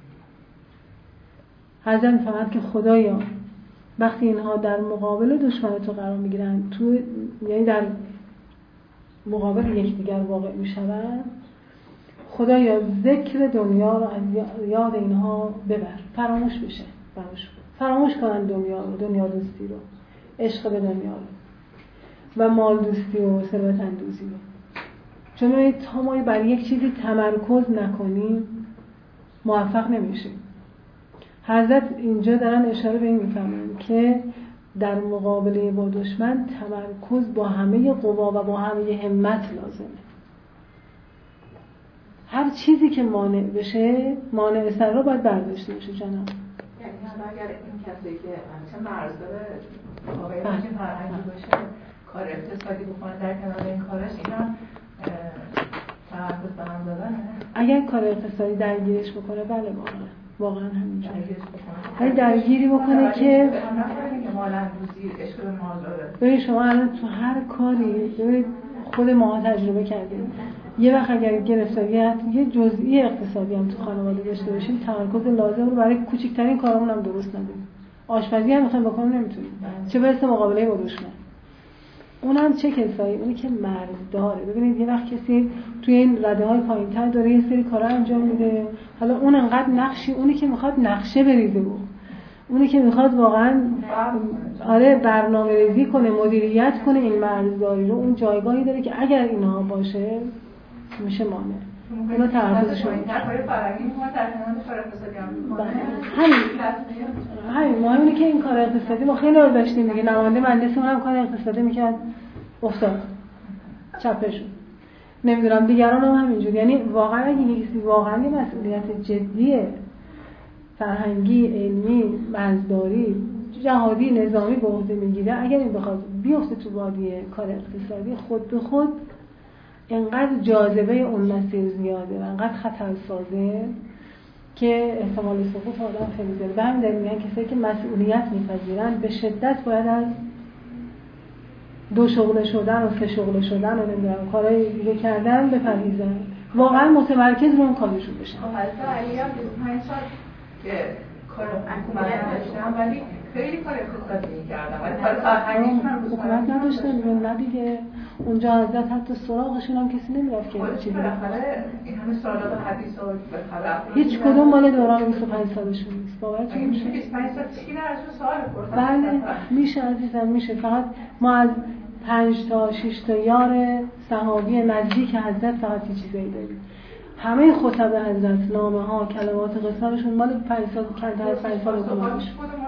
F: حضرت می‌فرماید که خدایا وقتی اینها در مقابل دشمن تو قرار میگیرن، تو یعنی در مقابل یکدیگر واقع میشن، خدایا ذکر دنیا رو از یاد اینها ببر، فراموش بشه، فراموش فراموش کنن دنیا رو، دنیا دوستی رو، عشق به دنیا رو و مال دوستی و ثروت اندوزی رو. چون تا ما بر یک چیزی تمرکز نکنیم موفق نمیشیم. حضرت اینجا دارن اشاره به این میفرمایند که در مقابله با دشمن تمرکز با همه قوا و با همه همت لازمه. هر چیزی که مانع بشه، مانع سر رو باید برداشته بشه جناب.
E: یعنی اگر این کسی که همیشه مرزدار واقعی باشه، فرهنگی باشه، کار اقتصادی بکنه در کنار این کارش، اینا تمرکز به هم دادنه.
F: اگر کار اقتصادی درگیرش بکنه بله واقعا واقعا همینجوره. ولی درگیری بکنه که ببین شما الان تو هر کاری ببین خود ما تجربه کردیم یه وقت اگر گرفتاری یه جزئی اقتصادی هم تو خانواده داشته باشیم تمرکز لازم رو برای کوچکترین کارامون هم درست نداریم. آشپزی هم میخوایم بکنیم نمیتونیم، چه برسه مقابله با دشمن. اونم چه کسایی؟ اونی که مرز داره. ببینید یه وقت کسی توی این رده‌های پایین‌تر داره یه سری کارا انجام میده، حالا اون انقدر نقشی، اونی که میخواد نقشه بریزه بود، اونی که میخواد واقعا آره برنامه‌ریزی کنه، مدیریت کنه این مرزداری رو، اون جایگاهی داره که اگر اینها باشه میشه مانع. اونا تمرکزش رو همین همین مهم اینه که این کار اقتصادی ما خیلی رو داشتیم دیگه. نماینده مجلس اونم کار اقتصادی میکرد افتاد چپه شد. نمیدونم دیگران هم همینجور. یعنی واقعا اگه یکی واقعا یه مسئولیت جدیه فرهنگی، علمی، مرزداری، جهادی، نظامی به عهده میگیره، اگر این بخواد بیفته تو وادی کار اقتصادی خود به خود انقدر جاذبه اون مسیر زیاده و انقدر خطرسازه که احتمال سقوط آدم خیلی زیاده. به همین دلیل میگن کسایی که مسئولیت میپذیرن به شدت باید از دو شغله شدن و سه شغله شدن و نمیدونم کارهای دیگه کردن بپرهیزن، واقعا متمرکز رو اون کارشون بشن.
E: حتی علی هم بیست و پنج سال که کار حکومت نداشتم ولی خیلی کار اقتصادی می‌کردم ولی کار فرهنگی
F: حکومت نداشتن نه دیگه. اونجا حضرت حتی سراغشون هم کسی نمیرفت که چیزی
E: بالاخره این همه سالات حدیث و بخلاف
F: هیچ کدوم مال دوران بیست و پنج سالشون نیست. باورتون
E: میشه بیست و پنج سال چی درش سوال پرسید؟
F: بله میشه عزیزم میشه. فقط ما از پنج تا شش تا یار صحابی نزدیک حضرت فقط یه چیزایی داریم. همه خطب حضرت، نامه ها، کلمات قصه‌شون مال پنج سال کمتر از پنج سال گذشته.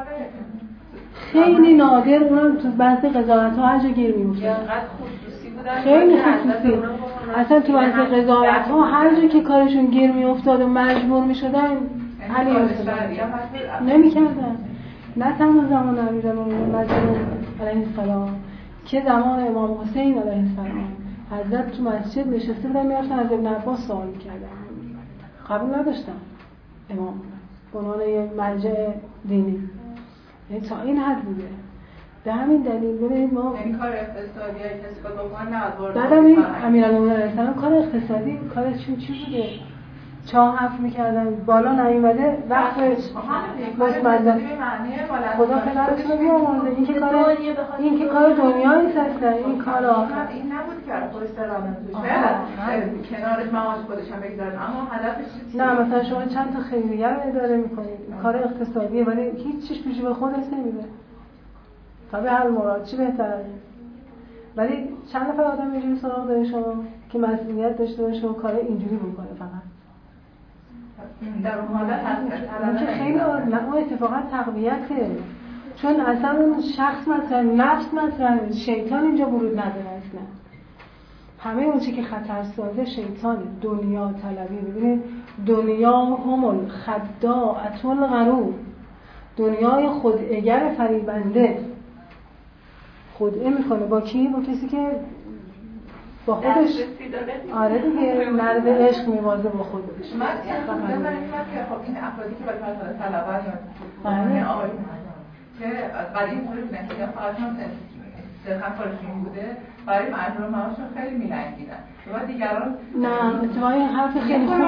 F: خیلی نادر اونم تو بعضی قضاوت ها هر جا گیر می‌افتاد.
E: انقدر خصوصی بودن
F: خیلی خصوصی. اصلا تو بعضی قضاوت ها هر جا که کارشون گیر می‌افتاد و مجبور می‌شدن علی نمی‌کردن. نه تنها زمان امیرالمومنین علیه السلام که زمان امام حسین علیه السلام حضرت تو مسجد نشسته بودن میرفتن از ابن عباس سوال میکردن، قبول نداشتن امام به عنوان یک مرجع دینی. یعنی تا این حد بوده. به همین دلیل ببینید ما
E: این کار اقتصادی کسی با دومان نوارد
F: بعدم این امیرالمومنین علیه السلام کار اقتصادی کارشون چی بوده؟ چاه حفر میکردن بالا نیومده وقت مصمدن خدا پدرتون رو بیامرده. این که کار این که کار دنیا نیست اصلا، این کار آخر
E: این نبود که خودش سرانه توش کنارش معاش خودش هم بگذارن اما هدفش چیه؟
F: نه مثلا شما چند تا خیریه رو اداره میکنید کار اقتصادیه ولی هیچ چیز پیشی به خودش نمیده تا به هر مراد چی بهتره. ولی چند نفر آدم اینجوری سراغ داره شما که مسئولیت داشته باشه و کار اینجوری میکنه فقط
E: در اون حالت هست
F: که خیلی نه اون اتفاقا تقویته، چون اصلا اون شخص مثلا نفس مثلا شیطان اینجا ورود نداره اصلا. همه اون چی که خطر سازه شیطان دنیا طلبی. ببینید دنیا همون خداعة الغرور، دنیای خدعه‌گر فریبنده. خدعه میکنه با کی؟ با کسی که با خودش آره دیگه مرد عشق میوازه با خودش.
E: من این که خب این افرادی که باید مثلا طلبه یا آقایون که قدیم طوری بودن که فقط هم صرفا کارشون بوده برای مردم معاشون خیلی میلنگیدن و دیگران
F: نه اتفاقا این حرف خیلی خوبه.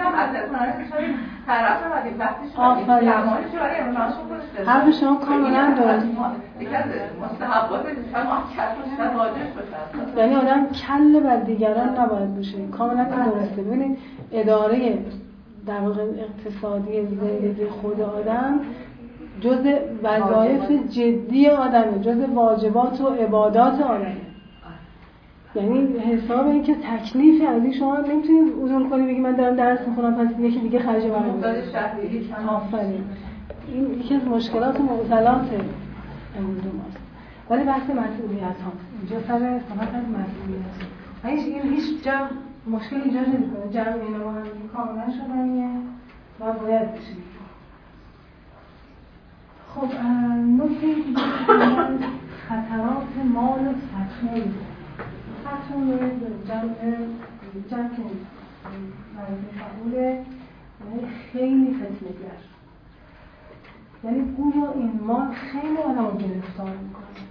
F: حرف شما کاملا درست. یعنی آدم کل بر دیگران نباید باشه، کاملا درسته. ببینید اداره در واقع اقتصادی زندگی خود آدم جزء وظایف جدی آدمه، جزء واجبات و عبادات آدمه. یعنی حساب این که تکلیفی از این شما نمیتونید عزول کنید بگید من دارم درس میخونم پس یکی دیگه خرج برام میده. آفرین. این یکی از مشکلات و معضلات امروز ماست. ولی بحث مسئولیت ها اینجا سر صحبت از مسئولیت. هیچ این هیچ جا
B: مشکل ایجاد نمی‌کنه. جمع اینا با هم کاملا شدنیه و باید بشه. خب نکته دیگه خطرات مال و فتون فتون جمع جمع که مرزی فعوله خیلی فتنگر، یعنی گویا این مال خیلی آدم رو گرفتار میکنه،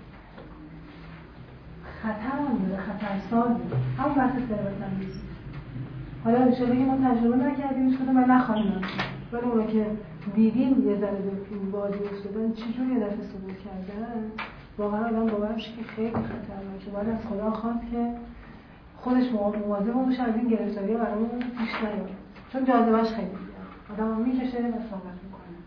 B: خطر هم داره، خطرسازه. هم بحث ثروت اندوزی حالا انشاءالله که ما تجربه نکردیم شده و نخواهیم نکنیم، ولی اونا که دیدیم یه ذره به این بازی افتادن چجوری یه دفعه صبور کردن، واقعا آدم باورش که خیلی خطرناکه. باید از خدا خواست که خودش مواظب باشه از این گرفتاری برامون پیش نیاد، چون جاذبه‌اش خیلی زیاده، آدمو میکشه و ثابت میکنه.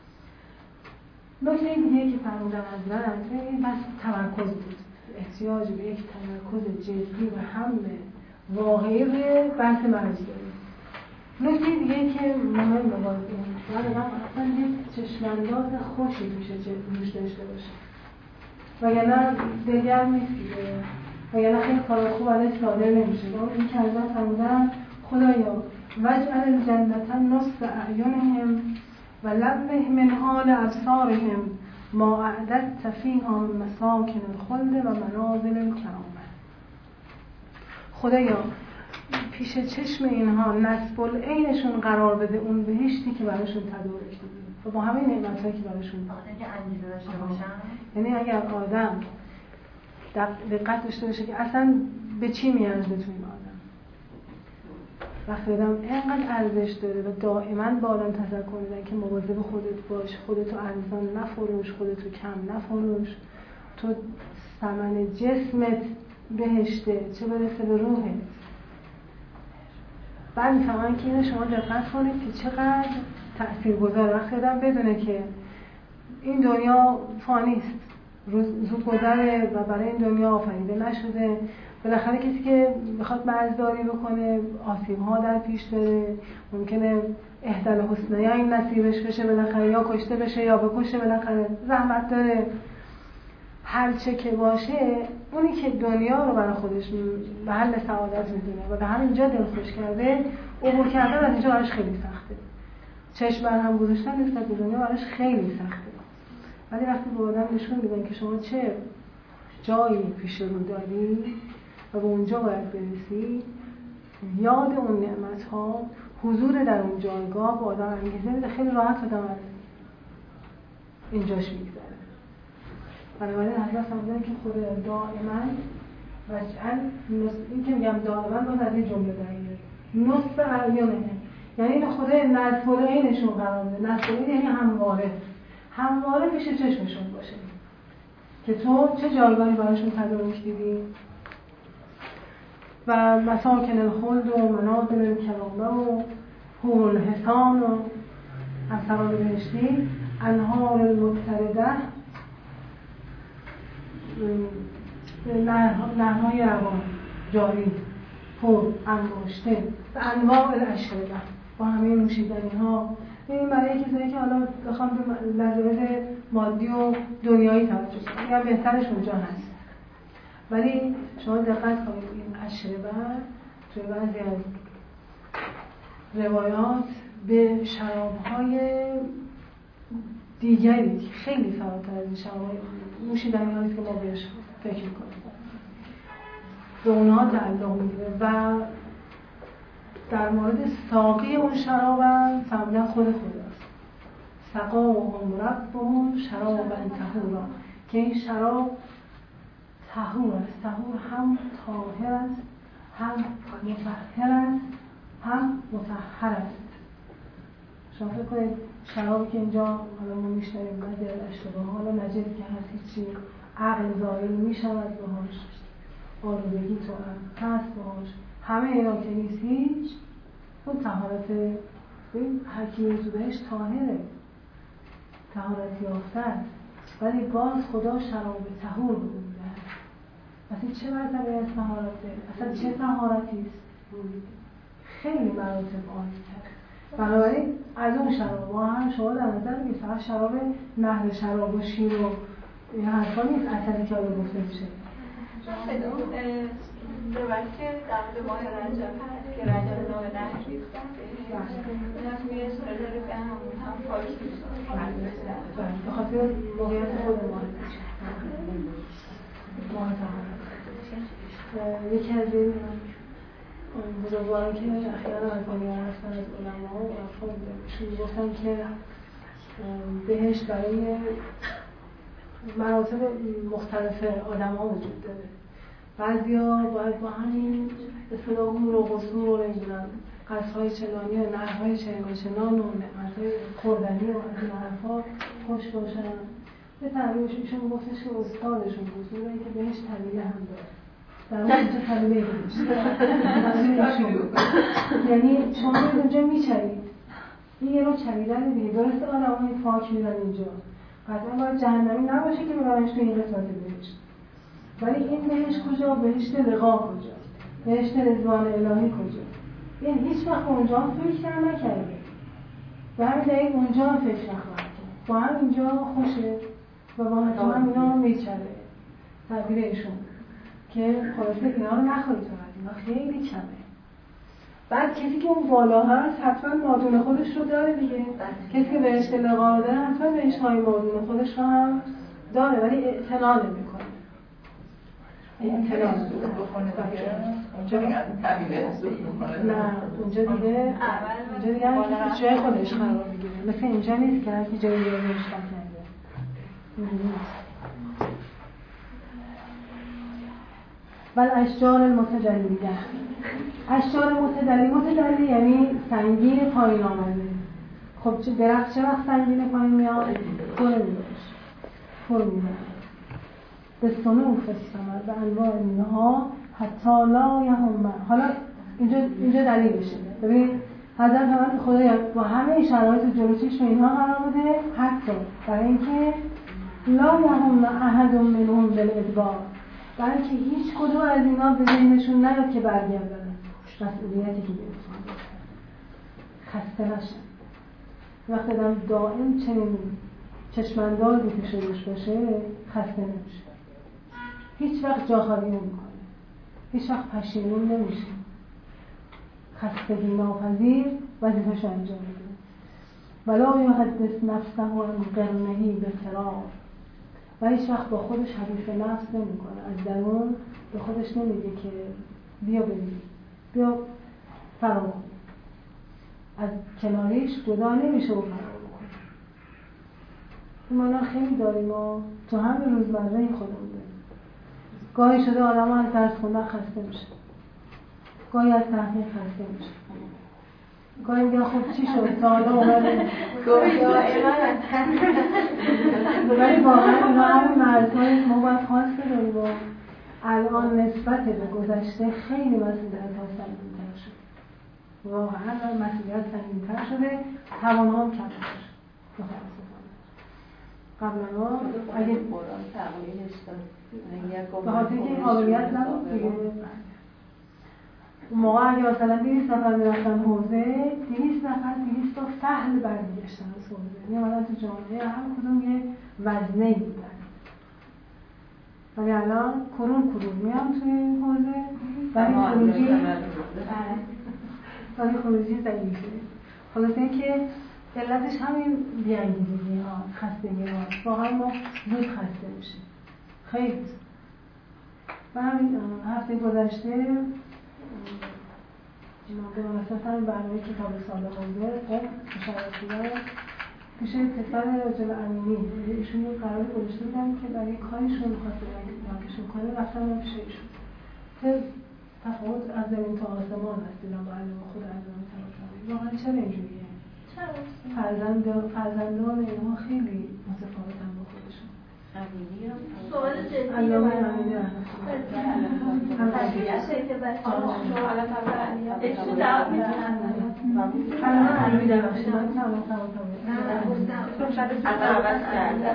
B: نکته دیگه که فرمودن حضرت این بس تمرکز بود، احتیاج به یک تمرکز جدی و هم واقعی به بحث مرز داریم. نکته دیگه که مهم بازیم باید آدم اصلا یک چشمانداز خوشی روش داشته باشه، وگرنه دلگرم نیست دیگه، وگرنه خیلی کار خوب ازش صادر نمیشه. اما این که حضرت فرمودن خدایا واجعل الجنة نصب اعینهم و لبه من حال ابصارهم ما اعددت فیها من مساکن الخلد و منازل الکرامه. خدایا پیش چشم اینها نصب العینشون قرار بده اون بهشتی که براشون تدارک دیدی و با همه نعمتایی که براشون
E: که انگیزه داشته باشن.
B: یعنی اگر آدم دقت داشته باشه که اصلا به چی میارزه تو این آدم، وقتی آدم اینقدر ارزش داره و دائما با آدم تذکر میدن که مواظب خودت باش، خودتو ارزان نفروش، خودتو کم نفروش، تو ثمن جسمت بهشته چه برسه به روحت. بعد میفهمن که اینو شما دقت کنید که چقدر تأثیرگذاره. وقتی آدم بدونه که این دنیا فانیست، زود گذره و برای این دنیا آفریده نشده، بالاخره کسی که بخواد مرزداری بکنه آسیب‌ها در پیش داره، ممکنه احدی الحسنیین نصیبش بشه بالاخره، یا کشته بشه یا بکشه، بالاخره زحمت داره. هر چه که باشه اونی که دنیا رو برای خودش محل سعادت میدونه و به همینجا دلخوش کرده، عبور کردن از اینجا براش خیلی سخته، چشم بر هم گذاشتن نسبت به دنیا براش خیلی سخته. ولی وقتی به آدم نشون میدن که شما چه جایی پیش رو داری و به اونجا باید برسی، یاد اون نعمت ها، حضور در اون جایگاه به آدم انگیزه میده، خیلی راحت آدم از اینجاش میگذره. بنابراین حضرت فرمودن که خود دائما وجعل این که میگم دائما باز از این جمله دقیقه نصب اعینه، یعنی این خدا نصب العینشون قرار میده. نصب العین یعنی همواره همواره پیش چشمشون باشه که تو چه جایگاهی براشون تدارک دیدی. و مساکن الخلد و منازل الکرامه و حور الحسان و امثال بهشتی، انهار المقترده، نهرهای روان جاری، پر انباشته و انواع الاشربه، با همه نوشیدنی ها. این برای کسایی که حالا بخوام به لذت مادی و دنیایی توجه کنم، یا بهترش اونجا هست. ولی شما دقت کنید این اشربه توی بعضی از روایات به شراب‌های دیگری که خیلی فراتر از این شراب‌های نوشیدنی هایی که ما بهش فکر کنیم به اونها تعلق میگیره. و در مورد ساقی اون شراب هم فرمودن خود خداست، سقاهم ربهم شرابا طهورا، که این شراب طهور است. طهور هم طاهر است، هم مطهر است، هم مطهر است. شما فکر کنید شرابی که اینجا حالا ما میشنیم بعضی از اشتباه حالا نجسی که هست، هیچی عقل زائل میشود باهاش، آلودگی تو عقل هست باهاش، همه اینا که نیست هیچ. اون طهارت ببین هر کی تو بهش طاهره، طهارت یافته است، ولی باز خدا شراب طهور بوده. اصلا چه مرتبه از طهارته؟ اصلا چه طهارتی است؟ خیلی مراتب عالی‌تر. بنابراین از اون شراب ما هم شما در نظر بگید فقط شراب نهر شراب و شیر و این حرفا نیست اصلی که حالا گفته میشه.
C: ببخشید در مورد ماه رجب هست که رجب نام نهر ریختن این هم میرسه رجب به همون هم پاکی
F: به خاطر موقعیت خود ماه ماه تمام یکی از این بزرگواران که اخیرانا از دنیا هستن از علما و افراد بودشون گفتن که بهشت برای مراتب مختلف آدم ها وجود داره. بعضی ها باید با همین اصطلاح هور و قصور و نمیدونم قصرهای چنانی و نهرهای چنان و نعمتهای خوردنی و از این حرفا خوش باشن. به تعبیرش ایشون گفتش که استادشون بود بودن که بهش طبیله هم داره. در اون اینجا طبیله بهشت یعنی شما اونجا میچرید این یه رو چریدن دیگه. درسته آدم های پاک میرن اینجا قطعا باید جهنمی نباشه که ببرنش تو این قسمت بهشت، ولی این بهشت کجا؟ بهشت لقا کجا؟ بهشت رضوان الهی کجا؟ یعنی هیچ وقت اونجا هم فکر هم نکرده، به همین دلیل اونجا هم فکر نخواهد کرد. با هم اینجا خوشه و با هم اینا هم میچره تعبیر ایشون که خلاصه اینا رو نخواهید فرد، اینا خیلی کمه. بعد کسی که اون بالا هست حتما مادون خودش رو داره دیگه. کسی که بهشت لقا رو داره حتما بهشت های مادون خودش رو هم داره، ولی اعتنا نمی‌کنه. اعتنا
E: اونجا میگن طبیعه
F: نه اونجا دیگه اونجا دیگه هر جای خودش قرار میگیره. مثل اینجا نیست که هر کی جای دیگه بهشت کرده. بل اشجار المتجلیه، اشجار متجلی متجلی یعنی سنگین پایین آمده. خب چه درخت چه وقت سنگین پایین میاد؟ پر میدهش پر میدهش به صنوف الثمر به انواع میوه ها حتی لا یهم. حالا اینجا اینجا دلیلشه. ببین حضرت پیامبر خدا با همه شرایط جلوی چشم اینها قرار بوده حتی برای اینکه لا یهم احد منهم بالادبار، برای اینکه هیچ کدوم از اینا به ذهنشون نیاد که برگردن مسئولیتی که بهشون خسته نشن. وقتی آدم دائم چنین چشماندازی که شدش باشه خسته نمیشه، هیچ وقت جا خالی نمیکنه، هیچ وقت پشیمون نمیشه، خستگی ناپذیر وظیفه‌شو انجام میده. ولا یحدث نفسه عن قرنه بفرار، و هیچ وقت با خودش حدیث نفس نمیکنه، از درون به خودش نمیگه که بیا بریم بیا فرار کن، از کناریش جدا نمیشه و فرار کنه. این مانا خیلی داریم و تو همین روزمره خودمون داریم. گاهی شده آدم ها از درس خوندن خسته میشه، گاهی از تحقیق خسته میشه، گاهی میگن خب چی شد تا حالا اومده
D: گاهی دائما
F: ولی واقعا اینا همین مرزهای ما باید خواسته داریم و الان نسبت به گذشته خیلی مسئولیت ها سنگین‌تر شده، واقعا مسئولیت سنگین‌تر شده، توان‌ها هم کمتر شده. قبلا ها اگه
E: قرآن تغییرش داد
F: به خاطر که این قابلیت نبود دیگه. اون موقع اگه مثلا دویست نفر میرفتن حوزه، دویست نفر دویست تا فحل برمیگشتن از حوزه، میامدن تو جامعه هر کدوم یه وزنه‌ای بودن. ولی الان کرون کرون میام توی این حوزه ولی خروجی ولی خروجی ضعیفه. خلاصه این که علتش همین بی‌انگیزگی ها، خستگی ها، واقعا ما زود خسته میشیم خیلی. و همین هفته گذشته به مناسبت همین برنامه کتاب سال مونده خب مشارکتی ها پیش پسر راجل امینی ایشون یه قراری گذاشته بودن که برای کارشون میخواسته نامشون کنه رفتن من پیش ایشون. تفاوت از زمین تا آسمان هست اینا با علم خود از زمین تا آسمان. واقعا چرا اینجوریه؟ فرزند فرزندان اینها خیلی متفاوتن با خودشون.
E: امینی هم
D: سوال جدیه
F: علامه امینی
D: هم تشریعشه که بچه ها سوالات اولی هم ایشون جواب میتونن
F: علامه امینی در بخشی من که علامه تمام
D: نه گفتم
E: عوض کرده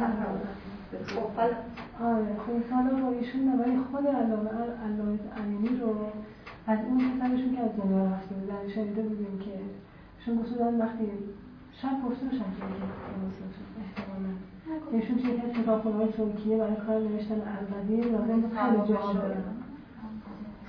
F: آره خب سالا با ایشون نه، ولی خود علامه علامه امینی رو از اون پسرشون که از دنیا رفته بودن شنیده بودیم که ایشون گفتن وقتی شاید پرسه باشن که احتمالا ایشون چه کسی کتابخونه‌های ترکیه برای کار نوشتن القدیر لازم خیلی جاها برن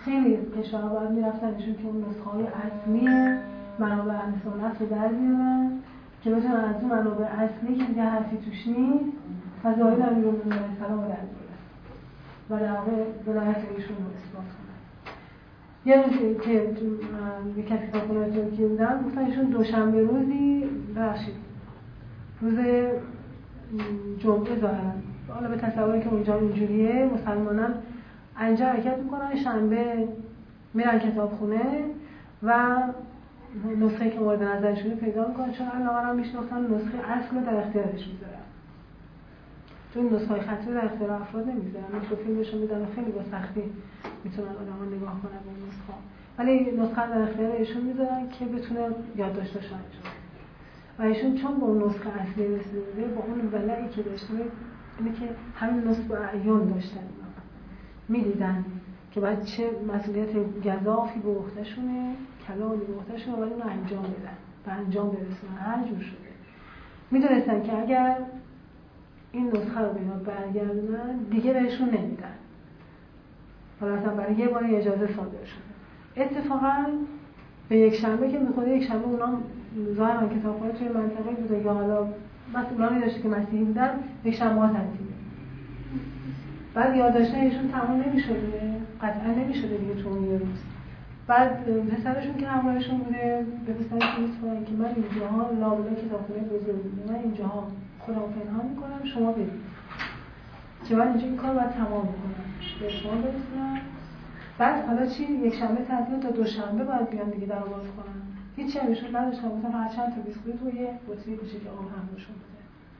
F: خیلی کشورها باید میرفتن نشون که اون نسخه های اصلی منابع اهل سنت رو در بیارن که بتونن از اون منابع اصلی که دیگه حرفی توش نیست فضایل امیرالمومنین علیه السلام رو در بیارن و در واقع ولایت ایشون رو اثبات کنن. یه روزی که یک کسی کتابخونه ترکیه بودن گفتن ایشون دوشنبه روزی ببخشید روز جمعه ظاهرا حالا به تصوری که اونجا اینجوریه مسلمانان اینجا حرکت میکنن، شنبه میرن کتابخونه و نسخه که مورد نظرشون پیدا میکنن، چون علاوه هم میشناختن نسخه اصل رو در اختیارش میذارن، چون نسخه خطی رو در اختیار افراد نمیذارن، میکروفیلمشون میدن و خیلی با سختی میتونن آدما نگاه کنن به این نسخه، ولی نسخه در اختیار ایشون میذارن که بتونه یادداشتاشو انجام بده. و ایشون چون به اون نسخه اصلی رسیده با اون ولایی که داشته اینه که همین نسخه اعیان داشتن میدیدن که باید چه مسئولیت گزافی به عهده‌شونه، کلامی به عهده‌شونه ولی اون انجام بدن و انجام برسونن هر جور شده. میدونستن که اگر این نسخه رو به اینا برگردونن دیگه بهشون نمیدن، حالا مثلا برای یه بار اجازه صادر شده. اتفاقا به یک شنبه که میخوره یک شنبه اونا ظاهرا کتابخونه توی منطقه بوده یا حالا مسئولانی داشته که مسیحی بودن، یک شنبه ها تعطیله. بعد یادداشت‌ها ایشون تمام نمی‌شده، قطعا نمی‌شده دیگه تو اون یه روز. بعد پسرشون که همراهشون بوده به پسرش میگه که من اینجاها لابلا کتابخونه بزرگ بوده، من اینجاها خودم پنهان می‌کنم شما برید. که من اینجا این کار باید تمام کنم. به شما برسونم. بعد حالا چی یک شنبه تعطیل تا دوشنبه باید بیان دیگه در باز کنن. هیچ چیزی نمی‌شد، بعدش مثلا هر چند تا بیسکویت و یه بطری کوچیک آب همراهشون بوده.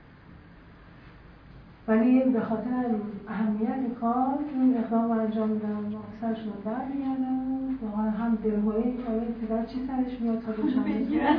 F: ولی به خاطر اهمیت کار این اقدام رو انجام میدن و سرشون رو بر میگردن و حالا هم دلهوری آیا پدر چی سرش میاد تا دوشنبه بگیرن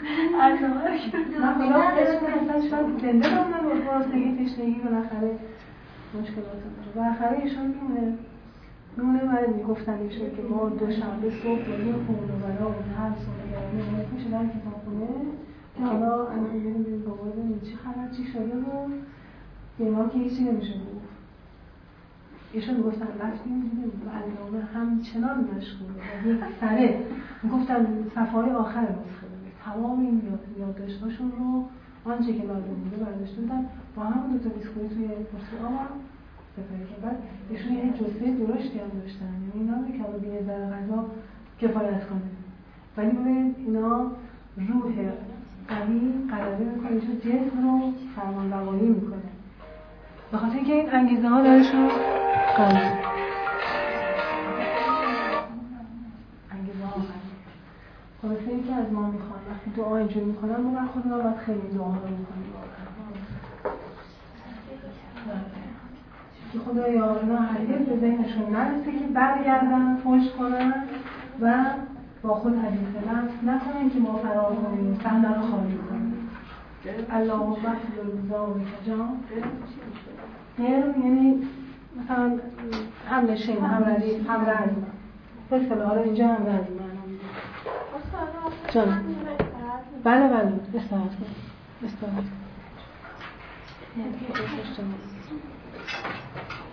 F: من خدا اسم اصلا شاید زنده بمونن و گرسنگی تشنگی بالاخره مشکلات داره. بالاخره ایشون میمونه میمونه و میگفتن ایشون که ما دوشنبه صبح با یه خون و بلا و ترس و نگرانی میشدن کتابخونه که حالا الان میبینیم بابا ببینیم چی خبر چی شده و اینا که هیچی نمیشه گفت. ایشون میگفتن رفتیم دیدیم علامه همچنان مشغوله و یک سره میگفتن صفحه آخر نسخه بده تمام این یادداشت‌هاشون رو آنچه که لازم بوده برداشته بودن با همون دو تا بیسکویت توی پرسی آب هم سپری کردن. بعد ایشون یه جثه درشتی هم داشتن، یعنی اینا نمی‌دونه که حالا به یه ذره غذا کفایت کنه، ولی ببینید اینا روح قوی غلبه میکنه، ایشون جسم رو فرمانروایی میکنه به خاطر اینکه این انگیزه ها درشون قوی انگیزه ها قوی. خلاصه اینکه از ما میخوان وقتی دعا اینجوری میکنن ما بر خودمون باید خیلی دعا رو میکنیم که خدایا اینا هرگز به ذهنشون نرسه که برگردن فحش کنن و با خود حدیث نفس نکنن که ما فرار کنیم صحنه رو خالی کنیم. اللهم اغفر لذاک جان یعنی مثلا هم نشین هم ردیف هم رزم بسیار حالا اینجا هم رزم معنا میده جان بله بله استراحت کن استراحت کن